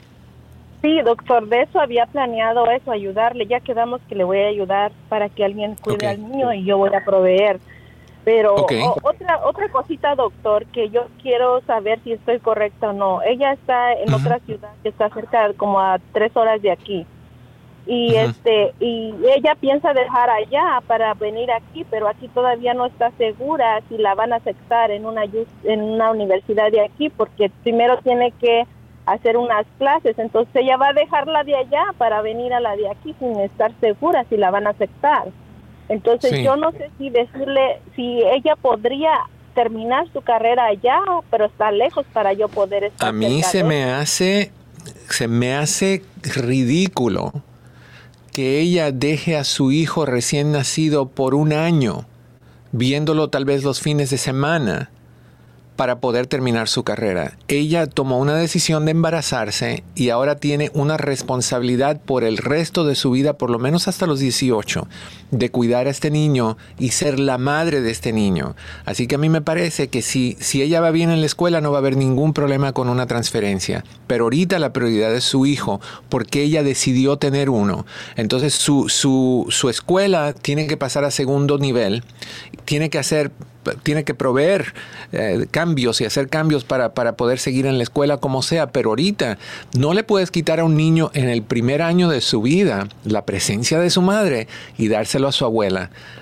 L: Sí, doctor, de eso había planeado eso, ayudarle. Ya quedamos que le voy a ayudar para que alguien cuide al niño y yo voy a proveer. Pero otra cosita, doctor, que yo quiero saber si estoy correcta o no. Ella está en otra ciudad que está cerca, como a 3 horas de aquí. Y y ella piensa dejar allá para venir aquí, pero aquí todavía no está segura si la van a aceptar en una universidad de aquí, porque primero tiene que hacer unas clases. Entonces ella va a dejarla de allá para venir a la de aquí sin estar segura si la van a aceptar. Entonces yo no sé si decirle si ella podría terminar su carrera allá, pero está lejos para yo poder estar.
B: A mí se me hace ridículo que ella deje a su hijo recién nacido por 1 año, viéndolo tal vez los fines de semana, para poder terminar su carrera. Ella tomó una decisión de embarazarse y ahora tiene una responsabilidad por el resto de su vida, por lo menos hasta los 18, de cuidar a este niño y ser la madre de este niño. Así que a mí me parece que si ella va bien en la escuela, no va a haber ningún problema con una transferencia. Pero ahorita la prioridad es su hijo, porque ella decidió tener uno. Entonces su escuela tiene que pasar a segundo nivel, tiene que proveer cambios y hacer cambios para poder seguir en la escuela como sea, pero ahorita no le puedes quitar a un niño en el primer año de su vida la presencia de su madre y dárselo a su abuela.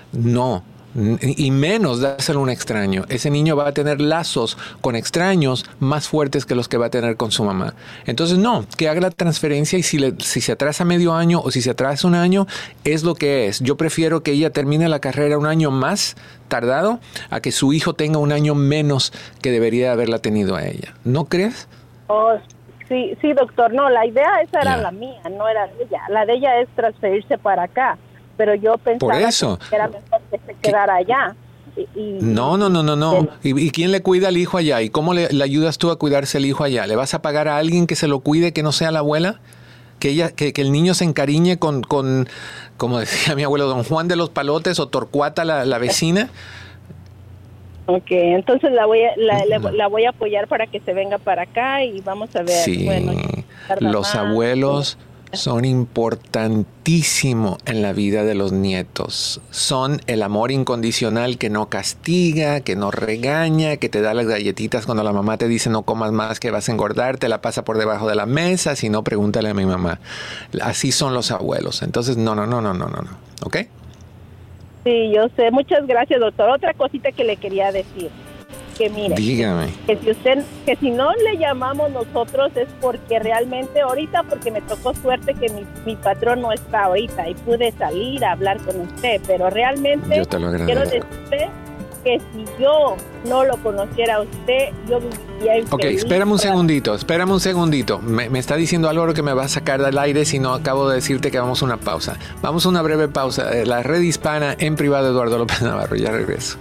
B: No. Y menos dárselo a un extraño. Ese niño va a tener lazos con extraños más fuertes que los que va a tener con su mamá. Entonces, no, que haga la transferencia y si se atrasa medio año o si se atrasa un año, es lo que es. Yo prefiero que ella termine la carrera un año más tardado a que su hijo tenga un año menos que debería haberla tenido a ella. ¿No crees?
L: Oh, sí, doctor. No, la idea esa era la mía, no era de ella. La de ella es transferirse para acá. Pero yo pensaba que era mejor que se quedara allá.
B: No. ¿Y quién le cuida al hijo allá? ¿Y cómo le ayudas tú a cuidarse el hijo allá? ¿Le vas a pagar a alguien que se lo cuide, que no sea la abuela? Que el niño se encariñe con, como decía mi abuelo, don Juan de los Palotes o Torcuata, la vecina.
L: Ok, entonces la voy a apoyar para que se venga para acá y vamos a ver.
B: Sí, bueno, los abuelos son importantísimos en la vida de los nietos. Son el amor incondicional que no castiga, que no regaña, que te da las galletitas cuando la mamá te dice no comas más que vas a engordar, te la pasa por debajo de la mesa, si no, pregúntale a mi mamá. Así son los abuelos. Entonces, no. ¿Ok?
L: Sí, yo sé. Muchas gracias, doctor. Otra cosita que le quería decir. Que mire,
B: dígame.
L: Que si no le llamamos nosotros es porque realmente ahorita, porque me tocó suerte que mi patrón no está ahorita y pude salir a hablar con usted, pero realmente
B: yo te lo agradezco.
L: Quiero decirle que si yo no lo conociera a usted, yo viviría infeliz.
B: Ok, espérame un segundito. Me está diciendo algo que me va a sacar del aire si no acabo de decirte que vamos a una pausa. Vamos a una breve pausa. La Red Hispana en privado, Eduardo López Navarro. Ya regreso.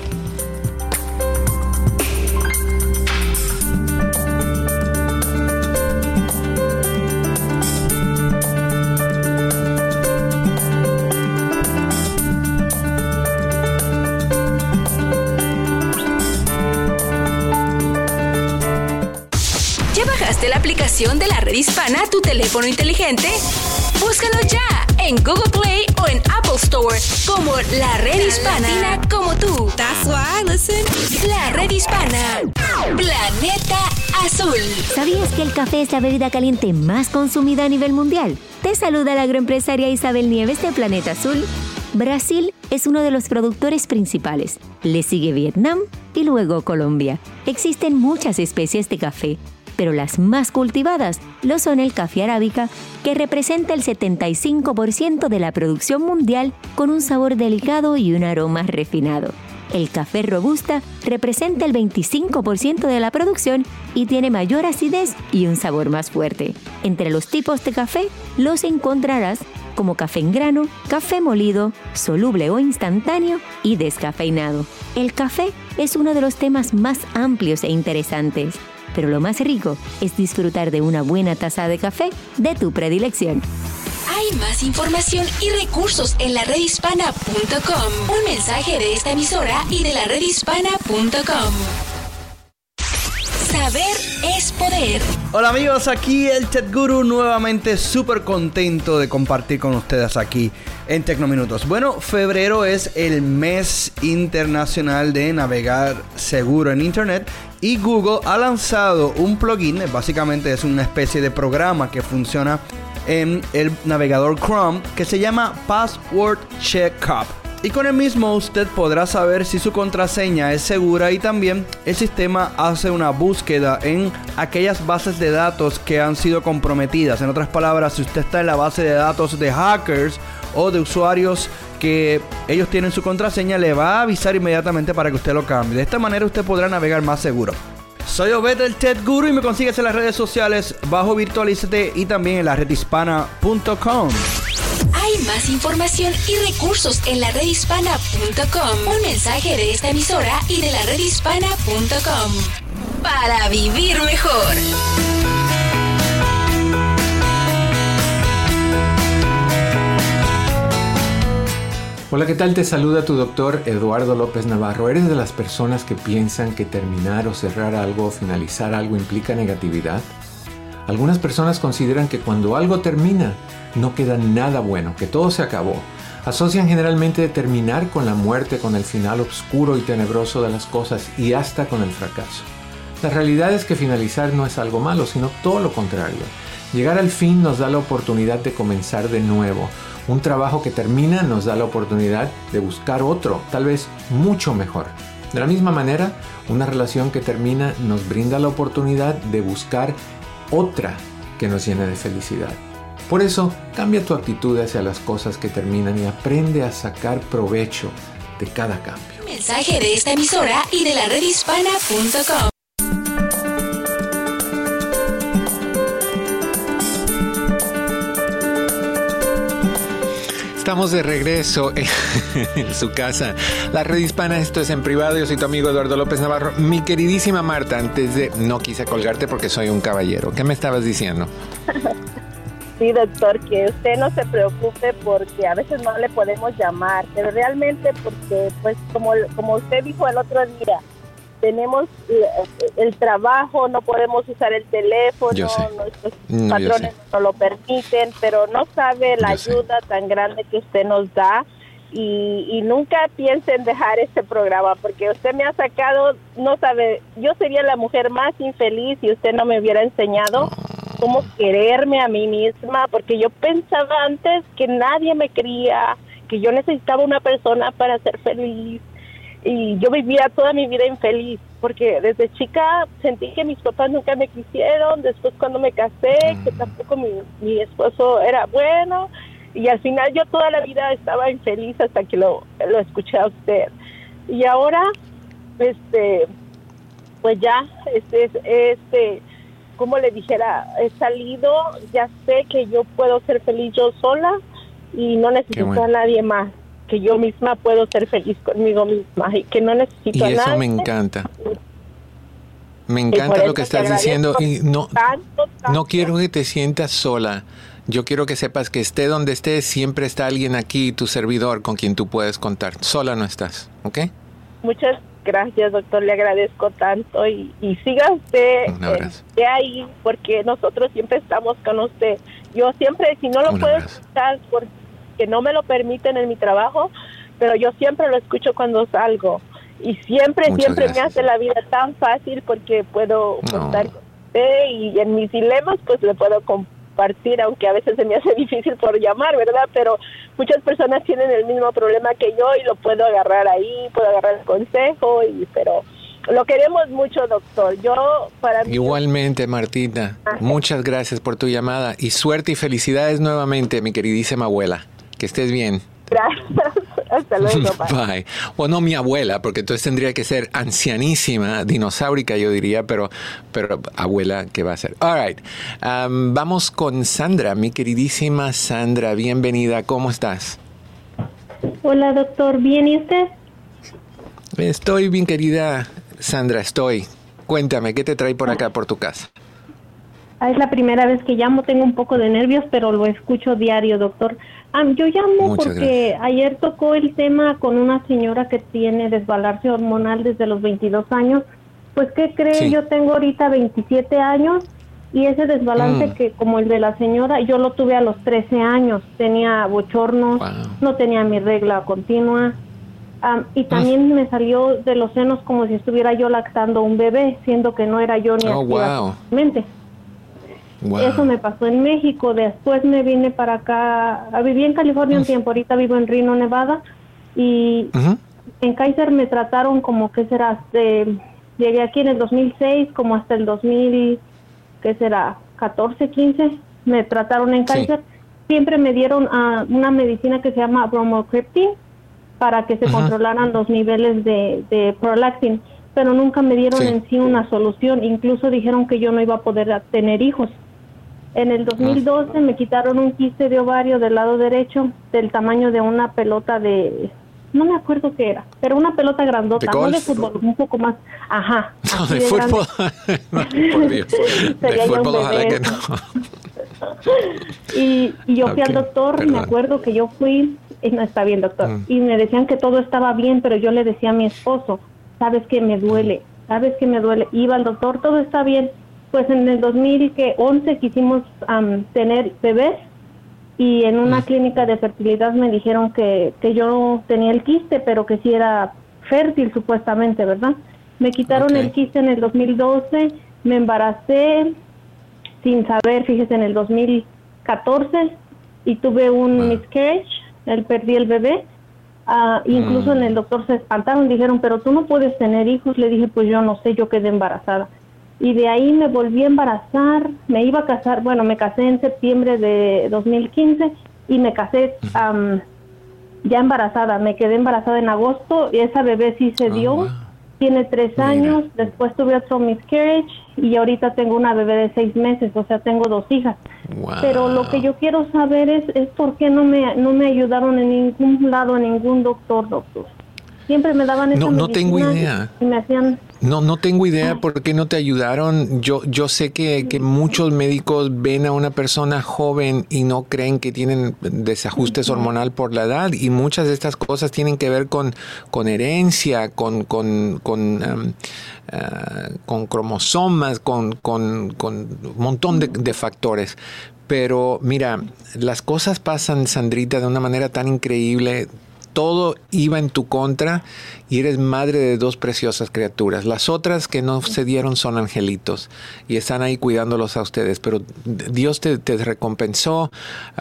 E: La aplicación de la Red Hispana a tu teléfono inteligente. Búscalo ya en Google Play o en Apple Store como La Red Hispana. Latina como tú. That's why I listen. La Red Hispana. Planeta Azul.
G: ¿Sabías que el café es la bebida caliente más consumida a nivel mundial? Te saluda la agroempresaria Isabel Nieves de Planeta Azul. Brasil es uno de los productores principales. Le sigue Vietnam y luego Colombia. Existen muchas especies de café, pero las más cultivadas lo son el café arábica, que representa el 75% de la producción mundial con un sabor delicado y un aroma refinado. El café robusta representa el 25% de la producción y tiene mayor acidez y un sabor más fuerte. Entre los tipos de café los encontrarás como café en grano, café molido, soluble o instantáneo y descafeinado. El café es uno de los temas más amplios e interesantes, pero lo más rico es disfrutar de una buena taza de café de tu predilección.
E: Hay más información y recursos en la redhispana.com. Un mensaje de esta emisora y de la redhispana.com. Saber es poder.
F: Hola amigos, aquí el Tech Guru, nuevamente súper contento de compartir con ustedes aquí en Tecnominutos. Bueno, febrero es el mes internacional de navegar seguro en Internet y Google ha lanzado un plugin, básicamente es una especie de programa que funciona en el navegador Chrome que se llama Password Checkup. Y con el mismo usted podrá saber si su contraseña es segura y también el sistema hace una búsqueda en aquellas bases de datos que han sido comprometidas. En otras palabras, si usted está en la base de datos de hackers o de usuarios que ellos tienen su contraseña, le va a avisar inmediatamente para que usted lo cambie. De esta manera usted podrá navegar más seguro. Soy Obed, el Tech Guru, y me consigues en las redes sociales bajo Virtualízate y también en la redhispana.com.
E: Hay más información y recursos en la redhispana.com. Un mensaje de esta emisora y de la redhispana.com. Para vivir mejor.
B: Hola, ¿qué tal? Te saluda tu doctor Eduardo López Navarro. ¿Eres de las personas que piensan que terminar o cerrar algo o finalizar algo implica negatividad? Algunas personas consideran que cuando algo termina, no queda nada bueno, que todo se acabó. Asocian generalmente terminar con la muerte, con el final oscuro y tenebroso de las cosas y hasta con el fracaso. La realidad es que finalizar no es algo malo, sino todo lo contrario. Llegar al fin nos da la oportunidad de comenzar de nuevo. Un trabajo que termina nos da la oportunidad de buscar otro, tal vez mucho mejor. De la misma manera, una relación que termina nos brinda la oportunidad de buscar otra que nos llene de felicidad. Por eso, cambia tu actitud hacia las cosas que terminan y aprende a sacar provecho de cada cambio.
E: Mensaje de esta emisora y de la redhispana.com.
B: Estamos de regreso en su casa. La Red Hispana, esto es En Privado. Yo soy tu amigo Eduardo López Navarro. Mi queridísima Marta, antes de... No quise colgarte porque soy un caballero. ¿Qué me estabas diciendo?
L: Sí, doctor, que usted no se preocupe porque a veces no le podemos llamar, pero realmente porque, pues, como usted dijo el otro día, tenemos el trabajo, no podemos usar el teléfono, nuestros patrones no lo permiten, pero no sabe la ayuda tan grande que usted nos da y nunca piense en dejar este programa porque usted me ha sacado, no sabe, yo sería la mujer más infeliz si usted no me hubiera enseñado cómo quererme a mí misma, porque yo pensaba antes que nadie me quería, que yo necesitaba una persona para ser feliz. Y yo vivía toda mi vida infeliz, porque desde chica sentí que mis papás nunca me quisieron, después cuando me casé, que tampoco mi esposo era bueno, y al final yo toda la vida estaba infeliz hasta que lo escuché a usted. Y ahora, pues ya, como le dijera, he salido, ya sé que yo puedo ser feliz yo sola y no necesito a nadie más. Que yo misma puedo ser feliz conmigo misma y que no necesito a nadie. Y eso
B: me encanta. Me encanta lo que estás diciendo y no quiero que te sientas sola. Yo quiero que sepas que esté donde estés, siempre está alguien aquí, tu servidor, con quien tú puedes contar. Sola no estás, ¿ok?
L: Muchas gracias, doctor. Le agradezco tanto y siga usted de ahí porque nosotros siempre estamos con usted. Yo siempre, si no lo puedo escuchar porque que no me lo permiten en mi trabajo, pero yo siempre lo escucho cuando salgo y siempre me hace la vida tan fácil porque puedo contar con usted y en mis dilemas pues le puedo compartir, aunque a veces se me hace difícil por llamar, ¿verdad? Pero muchas personas tienen el mismo problema que yo y lo puedo agarrar ahí, puedo agarrar el consejo, pero lo queremos mucho, doctor.
B: Igualmente, Martita. Muchas gracias por tu llamada y suerte y felicidades nuevamente, mi queridísima abuela. Que estés bien.
L: Gracias. Hasta luego.
B: Bye. O no mi abuela, porque entonces tendría que ser ancianísima, dinosaurica, yo diría, pero abuela, ¿qué va a ser? All right. Vamos con Sandra, mi queridísima Sandra. Bienvenida. ¿Cómo estás?
M: Hola, doctor. ¿Bien y usted?
B: Estoy bien, querida Sandra. Cuéntame, ¿qué te trae por acá, por tu casa?
M: Es la primera vez que llamo, tengo un poco de nervios, pero lo escucho diario, doctor. Yo llamo porque ayer tocó el tema con una señora que tiene desbalance hormonal desde los 22 años. Pues, ¿qué cree? Sí. Yo tengo ahorita 27 años y ese desbalance que como el de la señora, yo lo tuve a los 13 años. Tenía bochornos, no tenía mi regla continua. Y también me salió de los senos como si estuviera yo lactando un bebé, siendo que no era yo ni activamente. Wow. Eso me pasó en México. Después me vine para acá, viví en California un tiempo, ahorita vivo en Reno, Nevada, y en Kaiser me trataron como, ¿qué será? Llegué aquí en el 2006, como hasta el 2000, ¿qué será? 14, 15, me trataron en Kaiser. Sí. Siempre me dieron una medicina que se llama bromocriptine para que se controlaran los niveles de prolactin, pero nunca me dieron en sí una solución. Incluso dijeron que yo no iba a poder tener hijos. En el 2012 me quitaron un quiste de ovario del lado derecho del tamaño de una pelota no me acuerdo qué era, pero una pelota grandota, no de fútbol, un poco más,
B: No, de fútbol, no, por Dios, de fútbol ojalá que no. Y
M: yo fui al doctor, me acuerdo que yo fui, no está bien, doctor, y me decían que todo estaba bien, pero yo le decía a mi esposo, ¿sabes qué me duele? Iba al doctor, todo está bien. Pues en el 2011 quisimos tener bebés y en una clínica de fertilidad me dijeron que yo tenía el quiste, pero que sí era fértil supuestamente, ¿verdad? Me quitaron el quiste en el 2012, me embaracé sin saber, fíjese, en el 2014 y tuve un miscarriage, perdí el bebé. Incluso en el doctor se espantaron, dijeron, pero tú no puedes tener hijos. Le dije, pues yo no sé, yo quedé embarazada. Y de ahí me volví a embarazar, me iba a casar, bueno, me casé en septiembre de 2015 y me casé ya embarazada. Me quedé embarazada en agosto y esa bebé sí se dio. Tiene 3 años, después tuve otro miscarriage y ahorita tengo una bebé de 6 meses, o sea, tengo 2 hijas. Wow. Pero lo que yo quiero saber es por qué no me ayudaron en ningún lado, en ningún doctor. Siempre me daban esa medicina. No tengo idea. Y me hacían...
B: No tengo idea por qué no te ayudaron. Yo sé que muchos médicos ven a una persona joven y no creen que tienen desajustes hormonal por la edad, y muchas de estas cosas tienen que ver con herencia, con cromosomas, con un montón de factores. Pero mira, las cosas pasan, Sandrita, de una manera tan increíble. Todo iba en tu contra y eres madre de 2 preciosas criaturas. Las otras que no se dieron son angelitos y están ahí cuidándolos a ustedes, pero Dios te recompensó.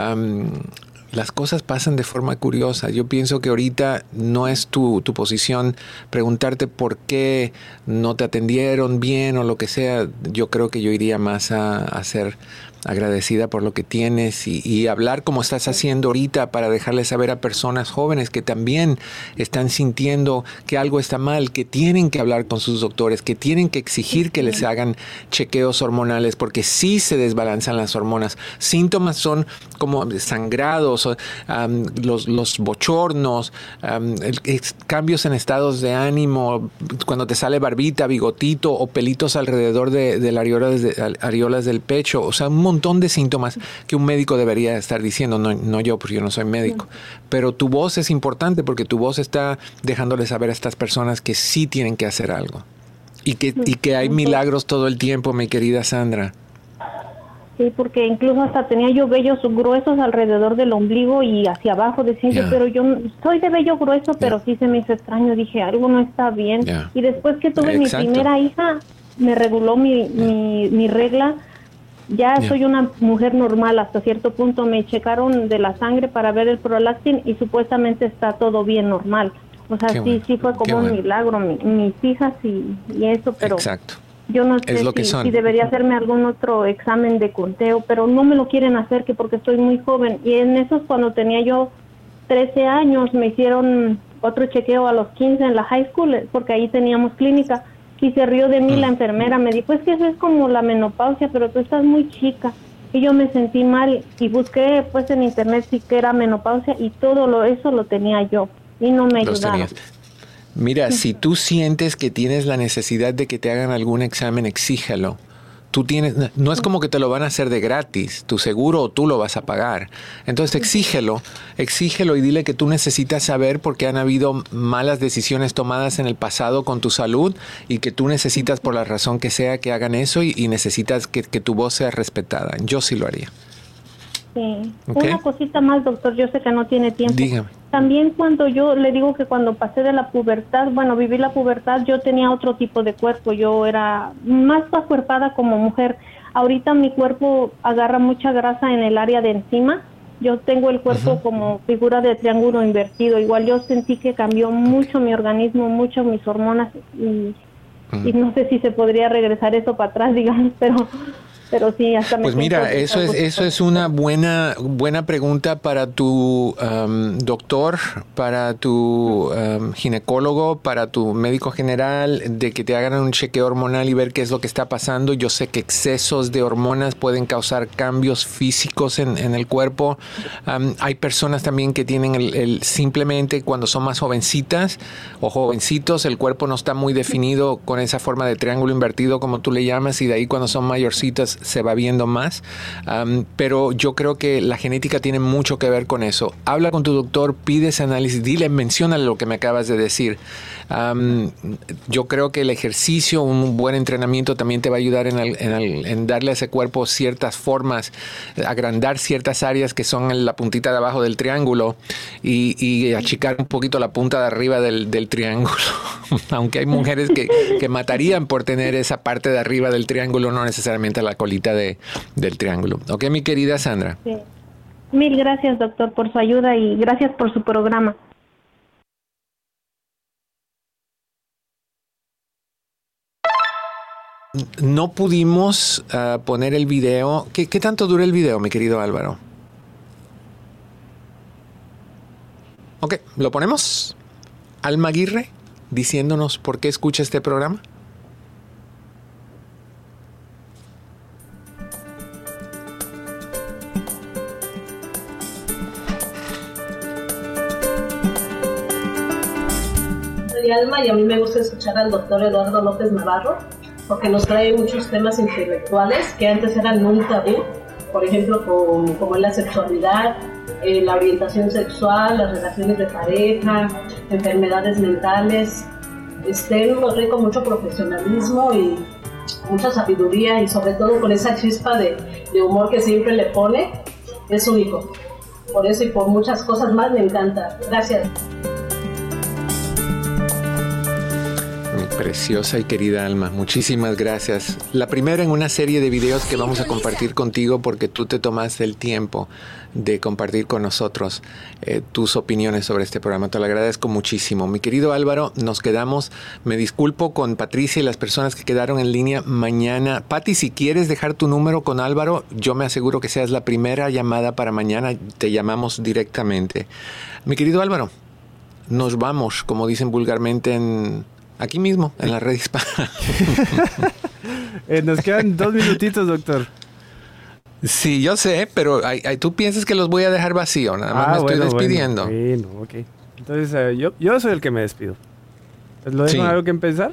B: Las cosas pasan de forma curiosa. Yo pienso que ahorita no es tu posición preguntarte por qué no te atendieron bien o lo que sea. Yo creo que yo iría más a ser agradecida por lo que tienes y hablar como estás haciendo ahorita para dejarle saber a personas jóvenes que también están sintiendo que algo está mal, que tienen que hablar con sus doctores, que tienen que exigir que les hagan chequeos hormonales porque sí se desbalanzan las hormonas. Síntomas son como sangrados, los bochornos, cambios en estados de ánimo, cuando te sale barbita, bigotito o pelitos alrededor de las areolas del pecho. O sea, un montón de síntomas que un médico debería estar diciendo, no yo, porque yo no soy médico. Pero tu voz es importante porque tu voz está dejándole saber a estas personas que sí tienen que hacer algo. Y que hay milagros todo el tiempo, mi querida Sandra.
M: Sí, porque incluso hasta tenía yo vellos gruesos alrededor del ombligo y hacia abajo. Decía yo, pero yo soy de vello grueso, pero sí se me hizo extraño. Dije, algo no está bien. Y después que tuve mi primera hija, me reguló mi regla. Ya soy una mujer normal hasta cierto punto. Me checaron de la sangre para ver el prolactin y supuestamente está todo bien normal. O sea, sí fue como un milagro. Mis hijas y eso, pero yo no sé si debería hacerme algún otro examen de conteo, pero no me lo quieren hacer porque estoy muy joven. Y en esos, cuando tenía yo 13 años, me hicieron otro chequeo a los 15 en la high school, porque ahí teníamos clínica. Y se rió de mí la enfermera, me dijo, es que eso es como la menopausia, pero tú estás muy chica. Y yo me sentí mal y busqué pues en internet si que era menopausia y todo eso lo tenía yo y no me ayudaron.
B: Mira, si tú sientes que tienes la necesidad de que te hagan algún examen, exígelo. No es como que te lo van a hacer de gratis, tu seguro o tú lo vas a pagar. Entonces exígelo y dile que tú necesitas saber por qué han habido malas decisiones tomadas en el pasado con tu salud y que tú necesitas, por la razón que sea, que hagan eso y necesitas que tu voz sea respetada. Yo sí lo haría.
M: Sí. Una cosita más, doctor, yo sé que no tiene tiempo.
B: Dígame.
M: También cuando yo le digo que cuando pasé de la pubertad, viví la pubertad, yo tenía otro tipo de cuerpo, yo era más acuerpada como mujer. Ahorita mi cuerpo agarra mucha grasa en el área de encima. Yo tengo el cuerpo como figura de triángulo invertido. Igual yo sentí que cambió mucho mi organismo, mucho mis hormonas y no sé si se podría regresar eso para atrás, digamos, pero sí, hasta me...
B: Pues mira, eso es una buena pregunta para tu doctor, para tu ginecólogo, para tu médico general, de que te hagan un chequeo hormonal y ver qué es lo que está pasando. Yo sé que excesos de hormonas pueden causar cambios físicos en el cuerpo. Hay personas también que tienen simplemente cuando son más jovencitas o jovencitos, el cuerpo no está muy definido con esa forma de triángulo invertido como tú le llamas, y de ahí cuando son mayorcitas se va viendo más, pero yo creo que la genética tiene mucho que ver con eso. Habla con tu doctor, pide ese análisis, menciónale lo que me acabas de decir. Yo creo que el ejercicio, un buen entrenamiento también te va a ayudar en darle a ese cuerpo ciertas formas, agrandar ciertas áreas que son en la puntita de abajo del triángulo y achicar un poquito la punta de arriba del triángulo. Aunque hay mujeres que matarían por tener esa parte de arriba del triángulo, no necesariamente la colita del triángulo. ¿Ok, mi querida Sandra?
M: Sí. Mil gracias, doctor, por su ayuda y gracias por su programa.
B: No pudimos poner el video. ¿Qué tanto dura el video, mi querido Álvaro? Ok, ¿lo ponemos? Alma Aguirre, diciéndonos por qué escucha este programa.
N: Soy Alma y a mí me gusta escuchar al doctor Eduardo López Navarro porque nos trae muchos temas intelectuales que antes eran un tabú, por ejemplo como la sexualidad, la orientación sexual, las relaciones de pareja, enfermedades mentales. Él nos trae con mucho profesionalismo y mucha sabiduría y sobre todo con esa chispa de humor que siempre le pone. Es único. Por eso y por muchas cosas más me encanta. Gracias.
B: Mi preciosa y querida Alma, muchísimas gracias. La primera en una serie de videos que vamos a compartir contigo porque tú te tomaste el tiempo de compartir con nosotros tus opiniones sobre este programa. Te lo agradezco muchísimo. Mi querido Álvaro, nos quedamos, me disculpo con Patricia y las personas que quedaron en línea mañana. Pati, si quieres dejar tu número con Álvaro, yo me aseguro que seas la primera llamada para mañana. Te llamamos directamente. Mi querido Álvaro, nos vamos, como dicen vulgarmente aquí mismo, en la red hispana.
C: Nos quedan 2 minutitos, doctor.
B: Sí, yo sé, pero tú piensas que los voy a dejar vacío, nada más me estoy despidiendo.
C: Bueno, ok. Entonces, yo soy el que me despido. ¿Lo dejo algo que pensar?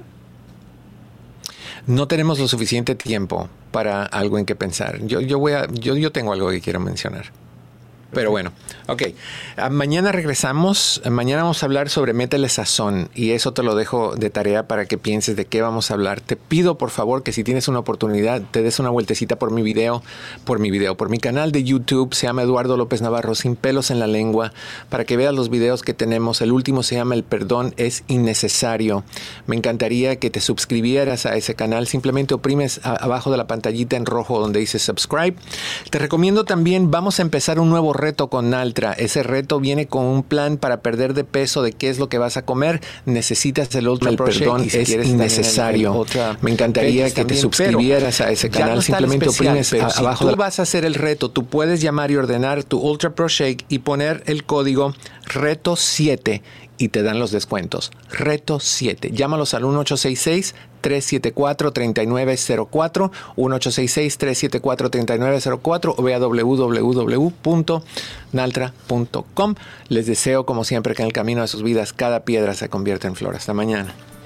B: No tenemos lo suficiente tiempo para algo en que pensar. Yo tengo algo que quiero mencionar. Pero bueno, ok. Mañana regresamos. Mañana vamos a hablar sobre métele sazón y eso te lo dejo de tarea para que pienses de qué vamos a hablar. Te pido por favor que si tienes una oportunidad te des una vueltecita por mi canal de YouTube. Se llama Eduardo López Navarro, sin pelos en la lengua, para que veas los videos que tenemos. El último se llama El perdón es innecesario. Me encantaría que te suscribieras a ese canal. Simplemente oprimes abajo de la pantallita en rojo donde dice subscribe. Te recomiendo también, vamos a empezar un nuevo reto con Naltra. Ese reto viene con un plan para perder de peso, de qué es lo que vas a comer. Necesitas el Ultra Pro Shake y si es innecesario. Me encantaría que te suscribieras a ese canal. Simplemente oprimes abajo. Si tú vas a hacer el reto, tú puedes llamar y ordenar tu Ultra Pro Shake y poner el código RETO7 y te dan los descuentos. Reto 7. Llámalos al 1866-374-3904, 1866-374-3904 o ve a www.naltra.com. Les deseo, como siempre, que en el camino de sus vidas cada piedra se convierta en flor. Hasta mañana.